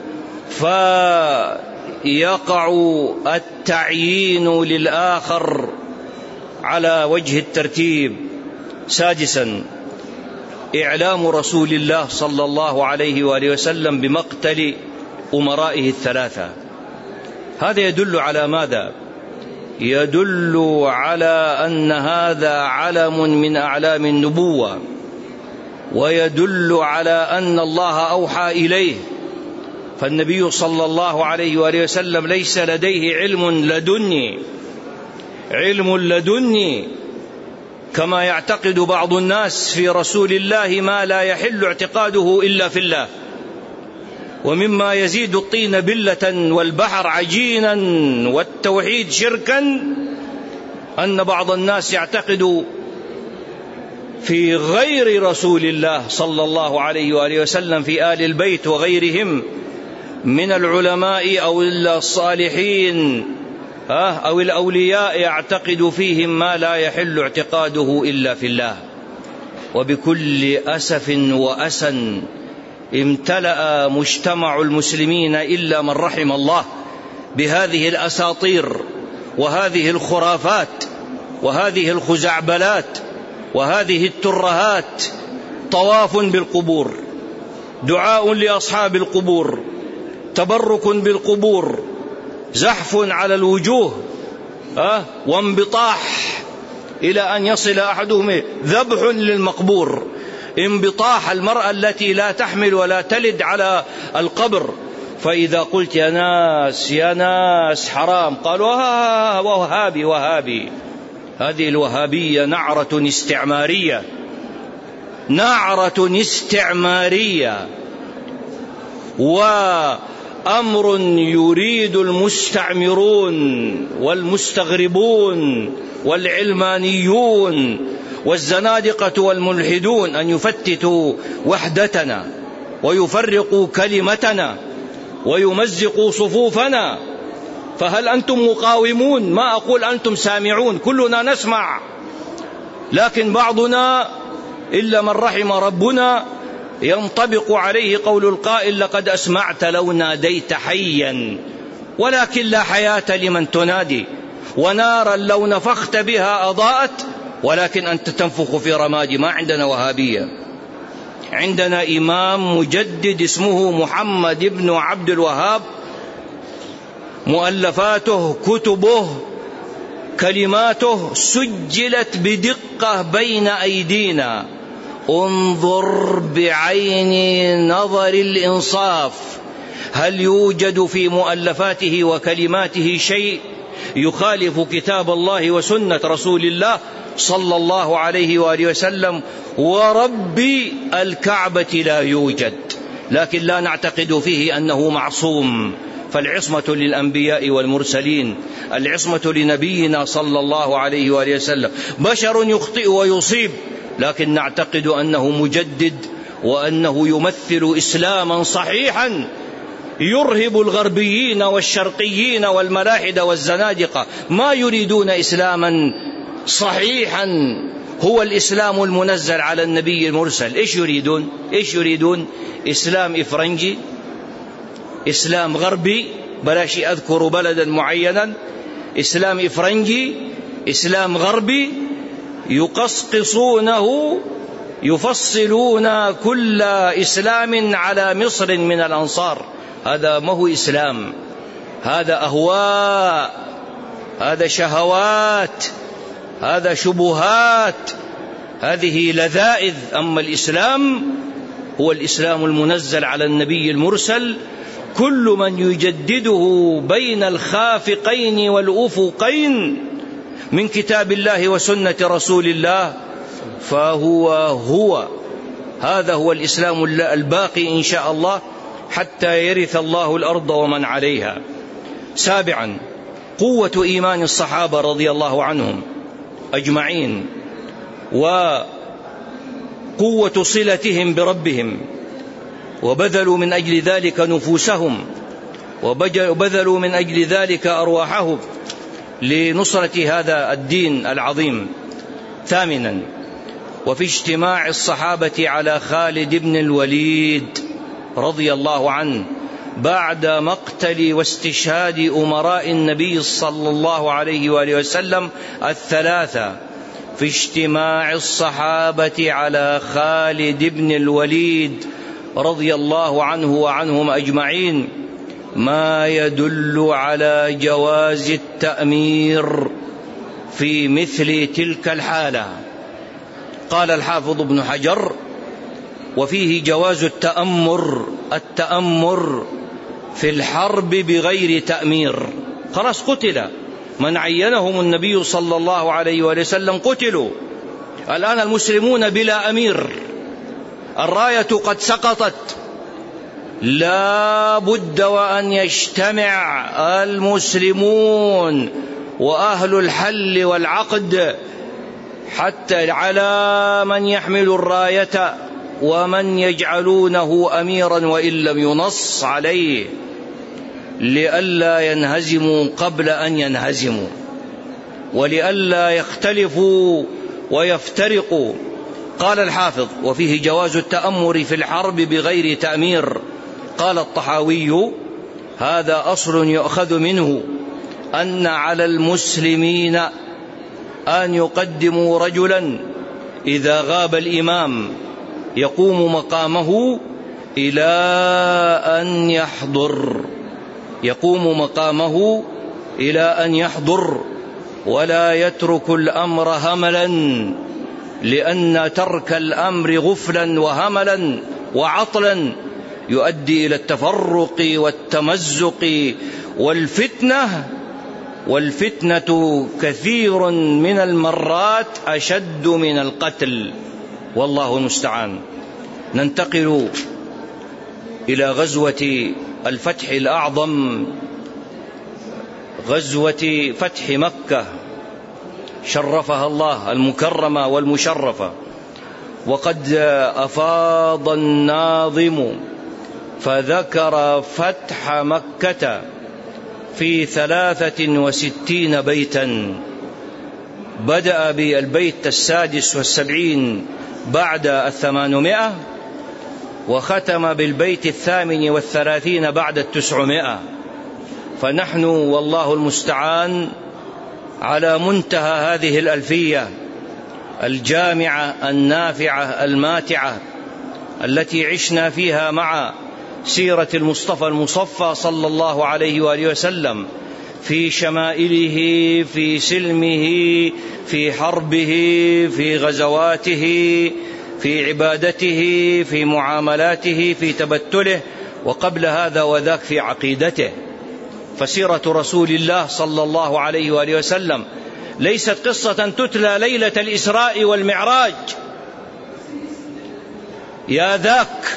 فيقع التعيين للآخر على وجه الترتيب. سادسا: إعلام رسول الله صلى الله عليه وآله وسلم بمقتل أمرائه الثلاثة. هذا يدل على ماذا؟ يدل على أن هذا علم من أعلام النبوة، ويدل على أن الله أوحى إليه، فالنبي صلى الله عليه وآله وسلم ليس لديه علم لدني، علم لدني كما يعتقد بعض الناس في رسول الله ما لا يحل اعتقاده إلا في الله. ومما يزيد الطين بلة والبحر عجينا والتوحيد شركا أن بعض الناس يعتقد في غير رسول الله صلى الله عليه وآله وسلم في آل البيت وغيرهم من العلماء أو الصالحين أو الأولياء، يعتقد فيهم ما لا يحل اعتقاده إلا في الله. وبكل أسف وأسن امتلأ مجتمع المسلمين إلا من رحم الله بهذه الأساطير وهذه الخرافات وهذه الخزعبلات وهذه الترهات. طواف بالقبور، دعاء لأصحاب القبور، تبرك بالقبور، زحف على الوجوه، أه؟ وانبطاح إلى أن يصل أحدهم ذبح للمقبور، انبطاح المرأة التي لا تحمل ولا تلد على القبر. فإذا قلت يا ناس يا ناس حرام، قالوا وهابي وهابي. هذه الوهابية نعرة استعمارية، نعرة استعمارية، وأمر يريد المستعمرون والمستغربون والعلمانيون والزنادقة والملحدون أن يفتتوا وحدتنا ويفرقوا كلمتنا ويمزقوا صفوفنا، فهل أنتم مقاومون؟ ما أقول أنتم سامعون، كلنا نسمع، لكن بعضنا إلا من رحم ربنا ينطبق عليه قول القائل: لقد أسمعت لو ناديت حيا، ولكن لا حياة لمن تنادي، ونارا لو نفخت بها أضاءت، ولكن أنت تنفخ في رمادي. ما عندنا وهابية، عندنا إمام مجدد اسمه محمد بن عبد الوهاب، مؤلفاته، كتبه، كلماته سجلت بدقة بين أيدينا. انظر بعين نظر الإنصاف، هل يوجد في مؤلفاته وكلماته شيء يخالف كتاب الله وسنة رسول الله صلى الله عليه وآله وسلم؟ ورب الكعبة لا يوجد، لكن لا نعتقد فيه أنه معصوم، فالعصمة للأنبياء والمرسلين، العصمة لنبينا صلى الله عليه وآله وسلم. بشر يخطئ ويصيب، لكن نعتقد أنه مجدد، وأنه يمثل إسلاما صحيحا يرهب الغربيين والشرقيين والملاحدة والزنادقة. ما يريدون إسلاما صحيحا هو الإسلام المنزل على النبي المرسل. إيش يريدون؟ إيش يريدون؟ إسلام إفرنجي، إسلام غربي، بلاش أذكر بلدا معينا، إسلام إفرنجي، إسلام غربي، يقصقصونه، يفصلون كل إسلام على مصر من الأنصار. هذا ما هو إسلام، هذا أهواء، هذا شهوات، هذا شبهات، هذه لذائذ. أما الإسلام هو الإسلام المنزل على النبي المرسل. كل من يجدده بين الخافقين والأفقين من كتاب الله وسنة رسول الله فهو هو هذا هو الإسلام الباقي إن شاء الله حتى يرث الله الأرض ومن عليها. سابعا، قوة إيمان الصحابة رضي الله عنهم أجمعين، وقوة صلتهم بربهم، وبذلوا من أجل ذلك نفوسهم، وبذلوا من أجل ذلك أرواحهم لنصرة هذا الدين العظيم. ثامنا، وفي اجتماع الصحابة على خالد بن الوليد رضي الله عنه بعد مقتل واستشهاد أمراء النبي صلى الله عليه وآله وسلم الثلاثة، في اجتماع الصحابة على خالد بن الوليد رضي الله عنه وعنهم أجمعين ما يدل على جواز التأمير في مثل تلك الحالة. قال الحافظ ابن حجر: وفيه جواز التأمر التأمر في الحرب بغير تأمير. خلاص قتل من عينهم النبي صلى الله عليه وسلم، قتلوا. الآن المسلمون بلا أمير، الراية قد سقطت، لا بد وأن يجتمع المسلمون وأهل الحل والعقد حتى على من يحمل الراية ومن يجعلونه أميرا وإن لم ينص عليه، لئلا ينهزموا قبل أن ينهزموا، ولئلا يختلفوا ويفترقوا. قال الحافظ: وفيه جواز التأمر في الحرب بغير تأمير. قال الطحاوي: هذا أصل يؤخذ منه أن على المسلمين أن يقدموا رجلا إذا غاب الإمام يقوم مقامه إلى أن يحضر يقوم مقامه إلى أن يحضر ولا يترك الأمر هملا، لأن ترك الأمر غفلا وهملا وعطلا يؤدي إلى التفرق والتمزق والفتنة، والفتنة كثير من المرات أشد من القتل، والله المستعان. ننتقل إلى غزوة الفتح الأعظم، غزوة فتح مكة شرفها الله المكرمة والمشرفة. وقد أفاض الناظم فذكر فتح مكة في ثلاثة وستين بيتا، بدأ بالبيت السادس والسبعين بعد الثمانمائة، وختم بالبيت الثامن والثلاثين بعد التسعمائة. فنحن والله المستعان على منتهى هذه الألفية الجامعة النافعة الماتعة التي عشنا فيها مع سيرة المصطفى المصفى صلى الله عليه وآله وسلم، في شمائله، في سلمه، في حربه، في غزواته، في عبادته، في معاملاته، في تبتله، وقبل هذا وذاك في عقيدته. فسيرة رسول الله صلى الله عليه وآله وسلم ليست قصة تتلى ليلة الإسراء والمعراج، يا ذاك.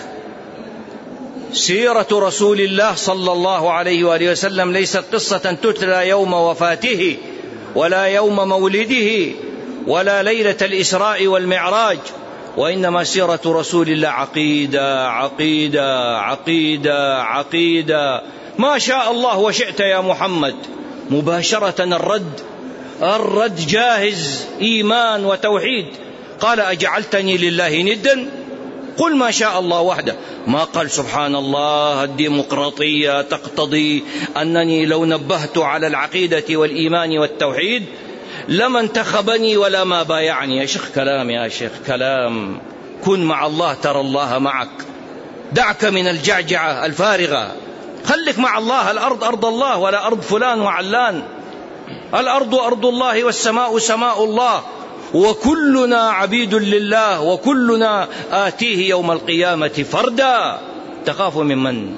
سيرة رسول الله صلى الله عليه وآله وسلم ليست قصة تتلى يوم وفاته ولا يوم مولده ولا ليلة الإسراء والمعراج، وإنما سيرة رسول الله عقيدة عقيدة عقيدة عقيدة. ما شاء الله وشئت يا محمد، مباشرة الرد الرد جاهز، إيمان وتوحيد. قال أجعلتني لله ندا؟ قل ما شاء الله وحده. ما قال سبحان الله الديمقراطية تقتضي أنني لو نبهت على العقيدة والإيمان والتوحيد لما انتخبني ولا ما بايعني. يا شيخ كلام، يا شيخ كلام. كن مع الله ترى الله معك، دعك من الجعجعة الفارغة، خلك مع الله. الأرض أرض الله ولا أرض فلان وعلان، الأرض أرض الله والسماء سماء الله، وكلنا عبيد لله وكلنا آتيه يوم القيامة فردا. تخاف من من؟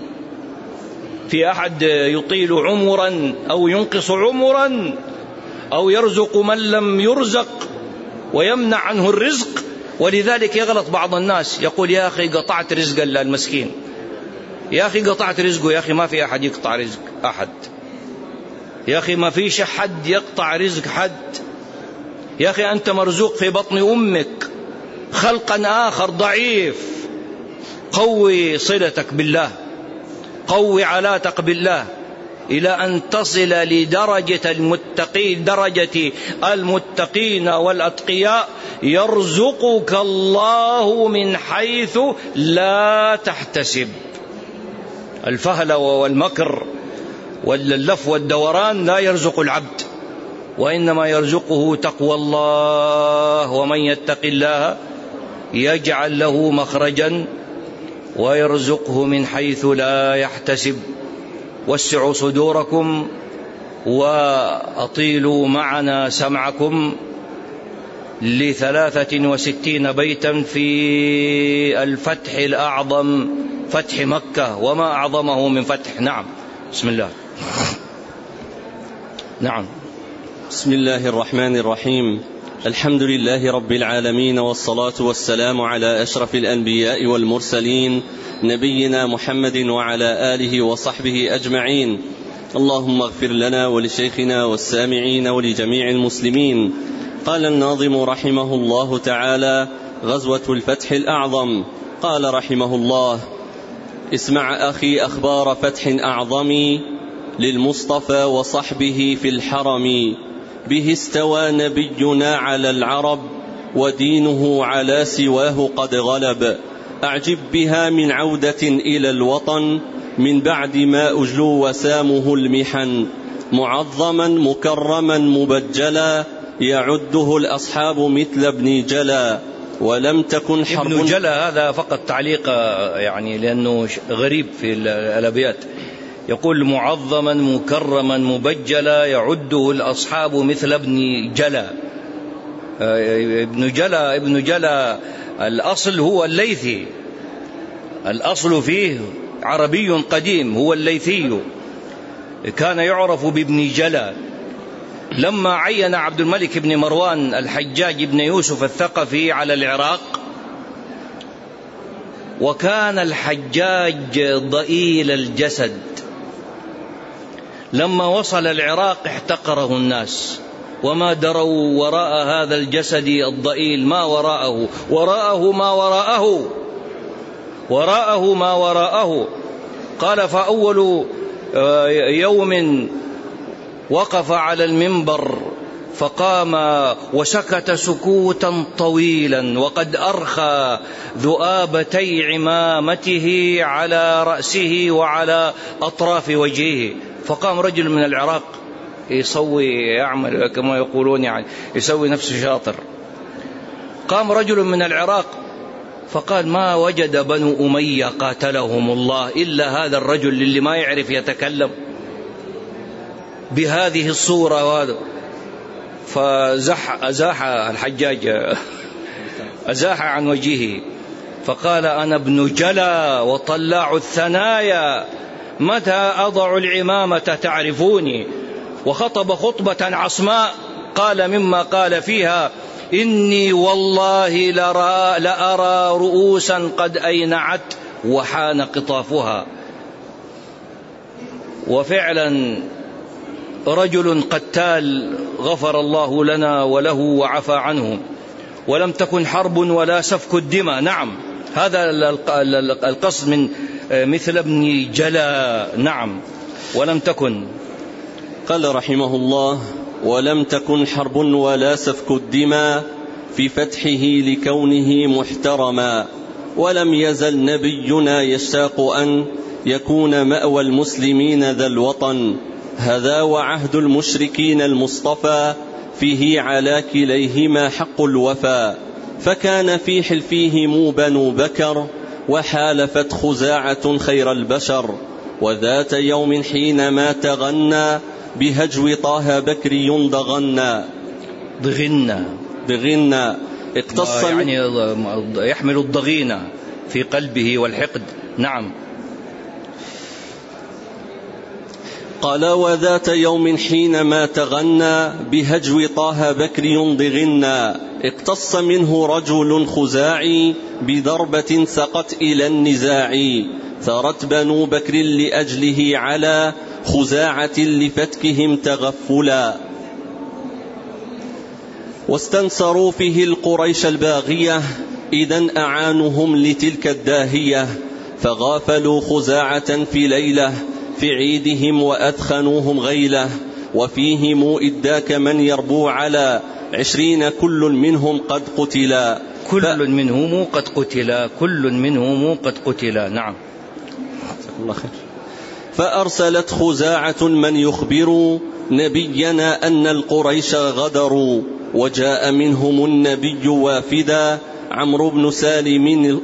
في أحد يطيل عمرا أو ينقص عمرا أو يرزق من لم يرزق ويمنع عنه الرزق؟ ولذلك يغلط بعض الناس، يقول يا أخي قطعت رزق المسكين، يا أخي قطعت رزقه. يا أخي ما في أحد يقطع رزق أحد، يا أخي ما فيش حد يقطع رزق حد. يا أخي أنت مرزوق في بطن أمك خلقا آخر ضعيف. قوي صلتك بالله، قوي علاقتك بالله إلى أن تصل لدرجة المتقين، درجة المتقين والأتقياء. يرزقك الله من حيث لا تحتسب. الفهلة والمكر واللف والدوران لا يرزق العبد، وإنما يرزقه تقوى الله. ومن يتق الله يجعل له مخرجا ويرزقه من حيث لا يحتسب. وسعوا صدوركم وأطيلوا معنا سمعكم لثلاثة وستين بيتا في الفتح الأعظم، فتح مكة، وما أعظمه من فتح. نعم، بسم الله. نعم. بسم الله الرحمن الرحيم. الحمد لله رب العالمين، والصلاة والسلام على أشرف الأنبياء والمرسلين، نبينا محمد وعلى آله وصحبه أجمعين. اللهم اغفر لنا ولشيخنا والسامعين ولجميع المسلمين. قال الناظم رحمه الله تعالى: غزوة الفتح الأعظم. قال رحمه الله: اسمع أخي أخبار فتح أعظم للمصطفى وصحبه في الحرم، به استوى نبينا على العرب ودينه على سواه قد غلب. أعجب بها من عودة إلى الوطن من بعد ما أجلوا وسامه المحن، معظما مكرما مبجلا يعده الأصحاب مثل ابن جلا. ولم تكن حرب ابن جلا هذا فقط تعليق يعني لأنه غريب في الأبيات. يقول معظما مكرما مبجلا يعده الأصحاب مثل ابن جلا. ابن جلا ابن جلا الأصل هو الليثي، الأصل فيه عربي قديم هو الليثي، كان يعرف بابن جلا. لما عين عبد الملك بن مروان الحجاج بن يوسف الثقفي على العراق، وكان الحجاج ضئيل الجسد، لما وصل العراق احتقره الناس وما دروا وراء هذا الجسد الضئيل، ما وراءه، وراءه ما وراءه، وراءه ما وراءه. قال فأول يوم وقف على المنبر فقام وسكت سكوتا طويلا وقد أرخى ذؤابتي عمامته على رأسه وعلى أطراف وجهه. فقام رجل من العراق يسوي يعمل كما يقولون يعني يسوي نفسه شاطر. قام رجل من العراق فقال ما وجد بنو أمية قاتلهم الله إلا هذا الرجل اللي ما يعرف يتكلم بهذه الصورة. وهذا فزح أزاح الحجاج أزاح عن وجهه فقال أنا ابن جلا وطلاع الثنايا متى أضع العمامة تعرفوني. وخطب خطبة عصماء قال مما قال فيها إني والله لرى لأرى رؤوسا قد أينعت وحان قطافها. وفعلا رجل قتال غفر الله لنا وله وعفى عنه، ولم تكن حرب ولا سفك الدماء. نعم هذا القصد من مثل ابن جلا. نعم ولم تكن. قال رحمه الله ولم تكن حرب ولا سفك الدماء في فتحه لكونه محترما، ولم يزل نبينا يشتاق أن يكون مأوى المسلمين ذا الوطن. هذا وعهد المشركين المصطفى فيه على كليهما حق الوفا. فكان في حلفيهم بنو بكر وحالفت خزاعة خير البشر. وذات يوم حينما تغنى بهجو طه بكري ضغنى ضغنى ضغنى اقتص يعني يحمل الضغينة في قلبه والحقد. نعم. قال وذات يوم حينما تغنى بهجو طه بكري ضغنى اقتص منه رجل خزاعي بضربة سقت إلى النزاع. ثارت بنو بكر لأجله على خزاعة لفتكهم تغفلا. واستنصروا فيه القريش الباغية إذن أعانهم لتلك الداهية. فغافلوا خزاعة في ليلة في عيدهم وأثخنوهم غيلة. وفيهم إداك من يربو على عشرين كل منهم قد قتلا. كل منهم قد قتلا كل منهم قد قتلا. نعم. الله خير. فأرسلت خزاعة من يخبر نبينا أن القريش غدروا. وجاء منهم النبي وافدا عمرو بن سالم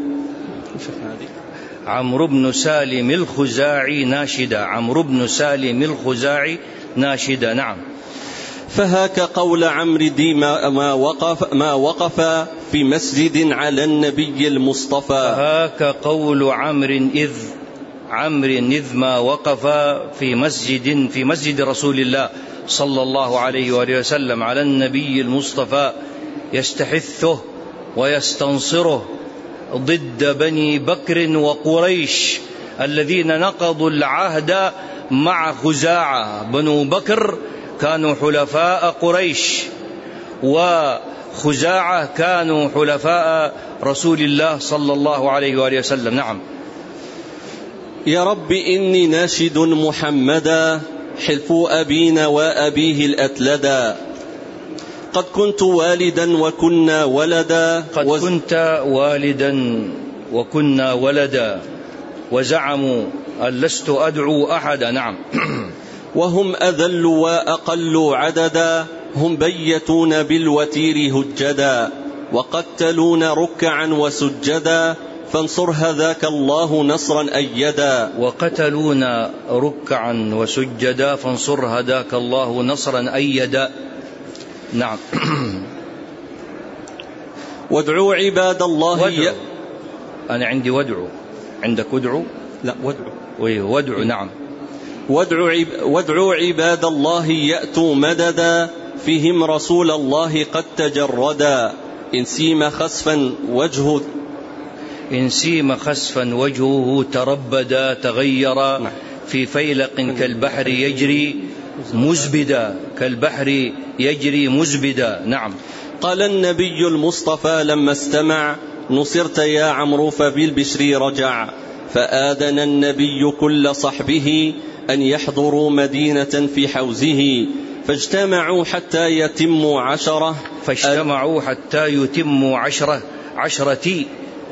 عمرو بن سالم الخزاعي ناشدا عمرو بن سالم الخزاعي ناشدا. نعم. فهاك قول عمرو دي ما, ما وقف ما وقف في مسجد على النبي المصطفى. فهاك قول عمرو إذ عمرو إذ ما وقف في مسجد في مسجد رسول الله صلى الله عليه وآله وسلم على النبي المصطفى يستحثه ويستنصره ضد بني بكر وقريش الذين نقضوا العهد مع خزاعة. بنو بكر كانوا حلفاء قريش وخزاعة كانوا حلفاء رسول الله صلى الله عليه وآله وسلم. نعم. يا رب إني ناشد محمدا حلف أبينا وأبيه الأتلدا. قد كنت والدا وكنا ولدا قد وز... كنت والدا وكنا ولدا وزعموا أن لست أدعو أحدا. نعم. وهم أذل وأقل عددا هم بيتون بالوتير هجدا وقتلون ركعا وسجدا فانصر هذاك الله نصرا أيدا. وقتلون ركعا وسجدا فانصر هذاك الله نصرا أيدا. نعم. وادعوا عباد الله ودعو. ي... أنا عندي ودعو. عندك ودعو؟ لا ودعو. ودعو. نعم. وادعوا عب... وادعوا عباد الله يأتوا مددا فيهم رسول الله قد تجردا. إن سيم خسفا وجهه إن سيم خسفا وجهه تربدا تغير في فيلق كالبحر يجري مزبدا كالبحر يجري مزبدا. نعم. قال النبي المصطفى لما استمع نصرت يا عمرو فبالبشر رجع فآذن النبي كل صحبه أن يحضروا مدينة في حوزه، فاجتمعوا حتى يتموا عشرة فاجتمعوا حتى يتموا عشرة عشرة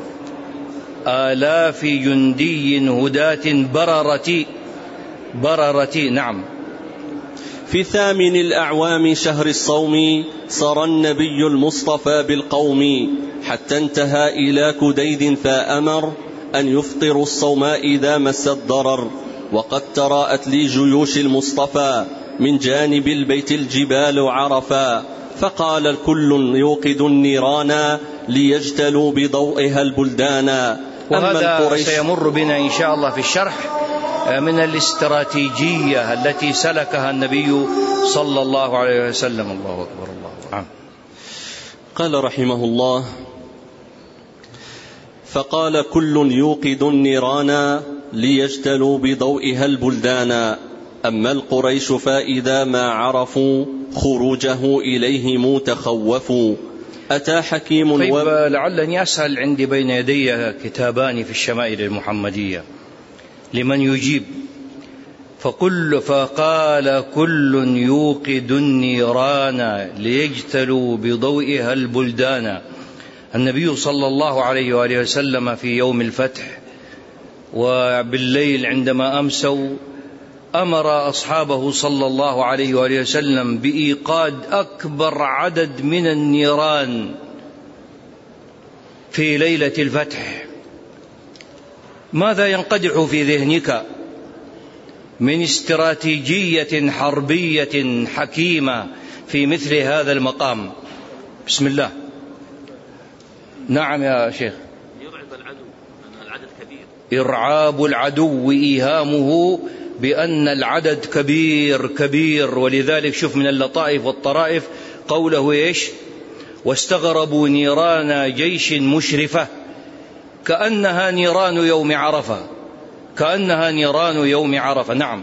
آلاف جندي هداة بررة بررة. نعم. في ثامن الأعوام شهر الصوم سرى النبي المصطفى بالقوم، حتى انتهى إلى كديد فأمر أن يفطروا الصوم إذا مس الضرر. وقد تراءت لي جيوش المصطفى من جانب البيت الجبال عرفا، فقال الكل يوقد النيران ليجتلوا بضوئها البلدانا. وهذا سيمر بنا إن شاء الله في الشرح من الاستراتيجية التي سلكها النبي صلى الله عليه وسلم. الله أكبر. الله أكبر. قال رحمه الله: فقال كل يوقد النيران ليجتلوا بضوئها البلدانا، أما القريش فإذا ما عرفوا خروجه إليهم تخوفوا. أتى حكيم طيب و... لعلني أسأل، عندي بين يدي كتابان في الشمائل المحمدية لمن يجيب. فقل فقال كل يوقد النيران ليجتلوا بضوئها البلدان. النبي صلى الله عليه وآله وسلم في يوم الفتح وبالليل عندما أمسوا أمر أصحابه صلى الله عليه وآله وسلم بإيقاد أكبر عدد من النيران في ليلة الفتح. ماذا ينقدح في ذهنك من استراتيجية حربية حكيمة في مثل هذا المقام؟ بسم الله. نعم يا شيخ. يرعب العدو أن العدد كبير. إرعاب العدو إيهامه بأن العدد كبير كبير. ولذلك شوف من اللطائف والطرائف قوله إيش: واستغربوا نيران جيش مشرفة كأنها نيران يوم عرفة، كأنها نيران يوم عرفة. نعم.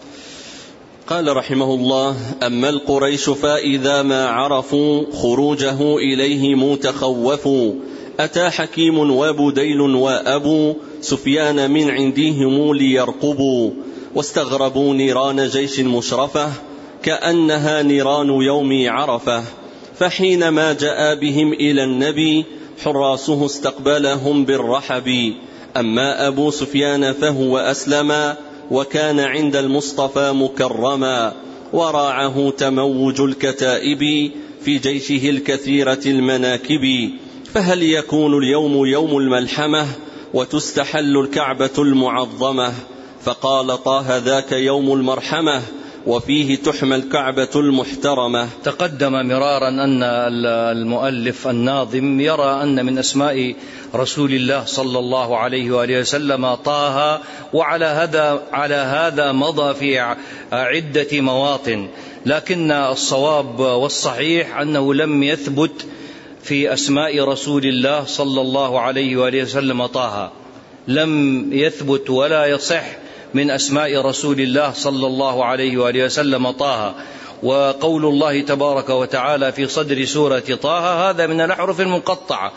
قال رحمه الله: أما القريش فإذا ما عرفوا خروجه إليهم تخوفوا. أتى حكيم وبديل وأبو سفيان من عندهم ليرقبوا، واستغربوا نيران جيش مشرفة كأنها نيران يوم عرفة. فحينما جاء بهم إلى النبي حراسه استقبلهم بالرحب. أما أبو سفيان فهو أسلم وكان عند المصطفى مكرما، وراعه تموج الكتائب في جيشه الكثيرة المناكب. فهل يكون اليوم يوم الملحمة وتستحل الكعبة المعظمة؟ فقال طه: ذاك يوم المرحمة وفيه تحمى الكعبة المحترمة. تقدم مرارا أن المؤلف الناظم يرى أن من أسماء رسول الله صلى الله عليه وآله وسلم طه، وعلى هذا على هذا مضى في عدة مواطن، لكن الصواب والصحيح أنه لم يثبت في أسماء رسول الله صلى الله عليه وآله وسلم طه، لم يثبت ولا يصح من أسماء رسول الله صلى الله عليه وآله وسلم طه. وقول الله تبارك وتعالى في صدر سورة طه هذا من الأحرف المقطعة،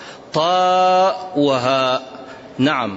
طاء وهاء. نعم.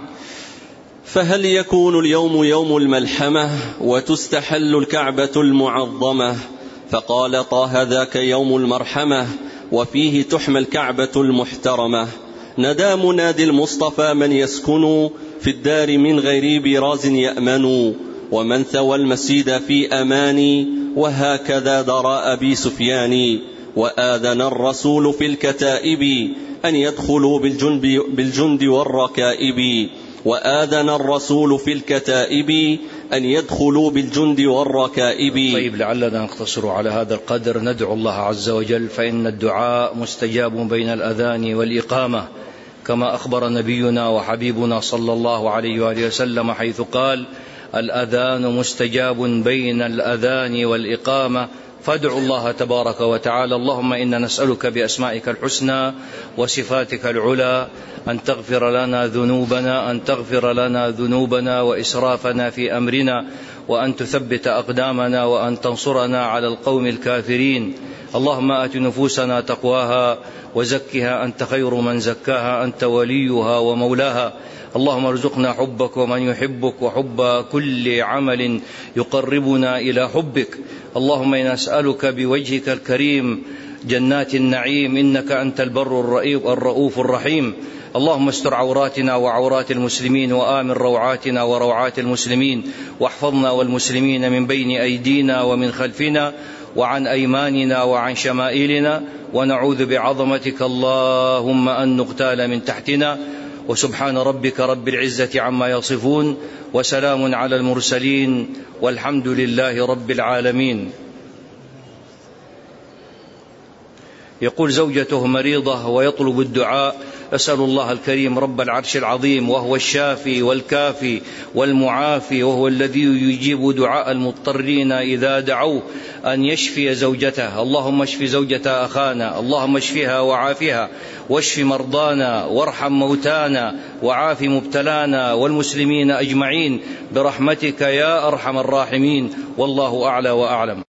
فهل يكون اليوم يوم الملحمة وتستحل الكعبة المعظمة؟ فقال طه: ذاك يوم المرحمة وفيه تحمى الكعبة المحترمة. ندى منادي المصطفى من يسكن في الدار من غير براز يأمن، ومن ثوى المسجد في أماني، وهكذا درى أبي سفيان. وآذن الرسول في الكتائب أن يدخلوا بالجند, بالجند والركائب. وآذن الرسول في الكتائب أن يدخلوا بالجند والركائب. طيب لعلنا نقتصر على هذا القدر. ندعو الله عز وجل، فإن الدعاء مستجاب بين الأذان والإقامة، كما أخبر نبينا وحبيبنا صلى الله عليه وآله وسلم حيث قال: الأذان مستجاب بين الأذان والإقامة. فادعوا الله تبارك وتعالى. اللهم إنا نسألك بأسمائك الحسنى وصفاتك العلى أن تغفر لنا ذنوبنا أن تغفر لنا ذنوبنا وإسرافنا في أمرنا، وأن تثبت أقدامنا، وأن تنصرنا على القوم الكافرين. اللهم آت نفوسنا تقواها وزكها أنت خير من زكاها، أنت وليها ومولاها. اللهم ارزقنا حبك ومن يحبك وحب كل عمل يقربنا إلى حبك. اللهم إنا نسألك بوجهك الكريم جنات النعيم، إنك أنت البر الرؤوف الرحيم. اللهم استر عوراتنا وعورات المسلمين، وآمن روعاتنا وروعات المسلمين، واحفظنا والمسلمين من بين أيدينا ومن خلفنا وعن أيماننا وعن شمائلنا، ونعوذ بعظمتك اللهم أن نغتال من تحتنا. وسبحان ربك رب العزة عما يصفون، وسلام على المرسلين، والحمد لله رب العالمين. يقول زوجته مريضة ويطلب الدعاء، أسأل الله الكريم رب العرش العظيم وهو الشافي والكافي والمعافي، وهو الذي يجيب دعاء المضطرين إذا دعوه، أن يشفي زوجته. اللهم اشف زوجة أخانا، اللهم اشفها وعافها، واشف مرضانا، وارحم موتانا، وعاف مبتلانا، والمسلمين أجمعين برحمتك يا أرحم الراحمين. والله أعلى وأعلم.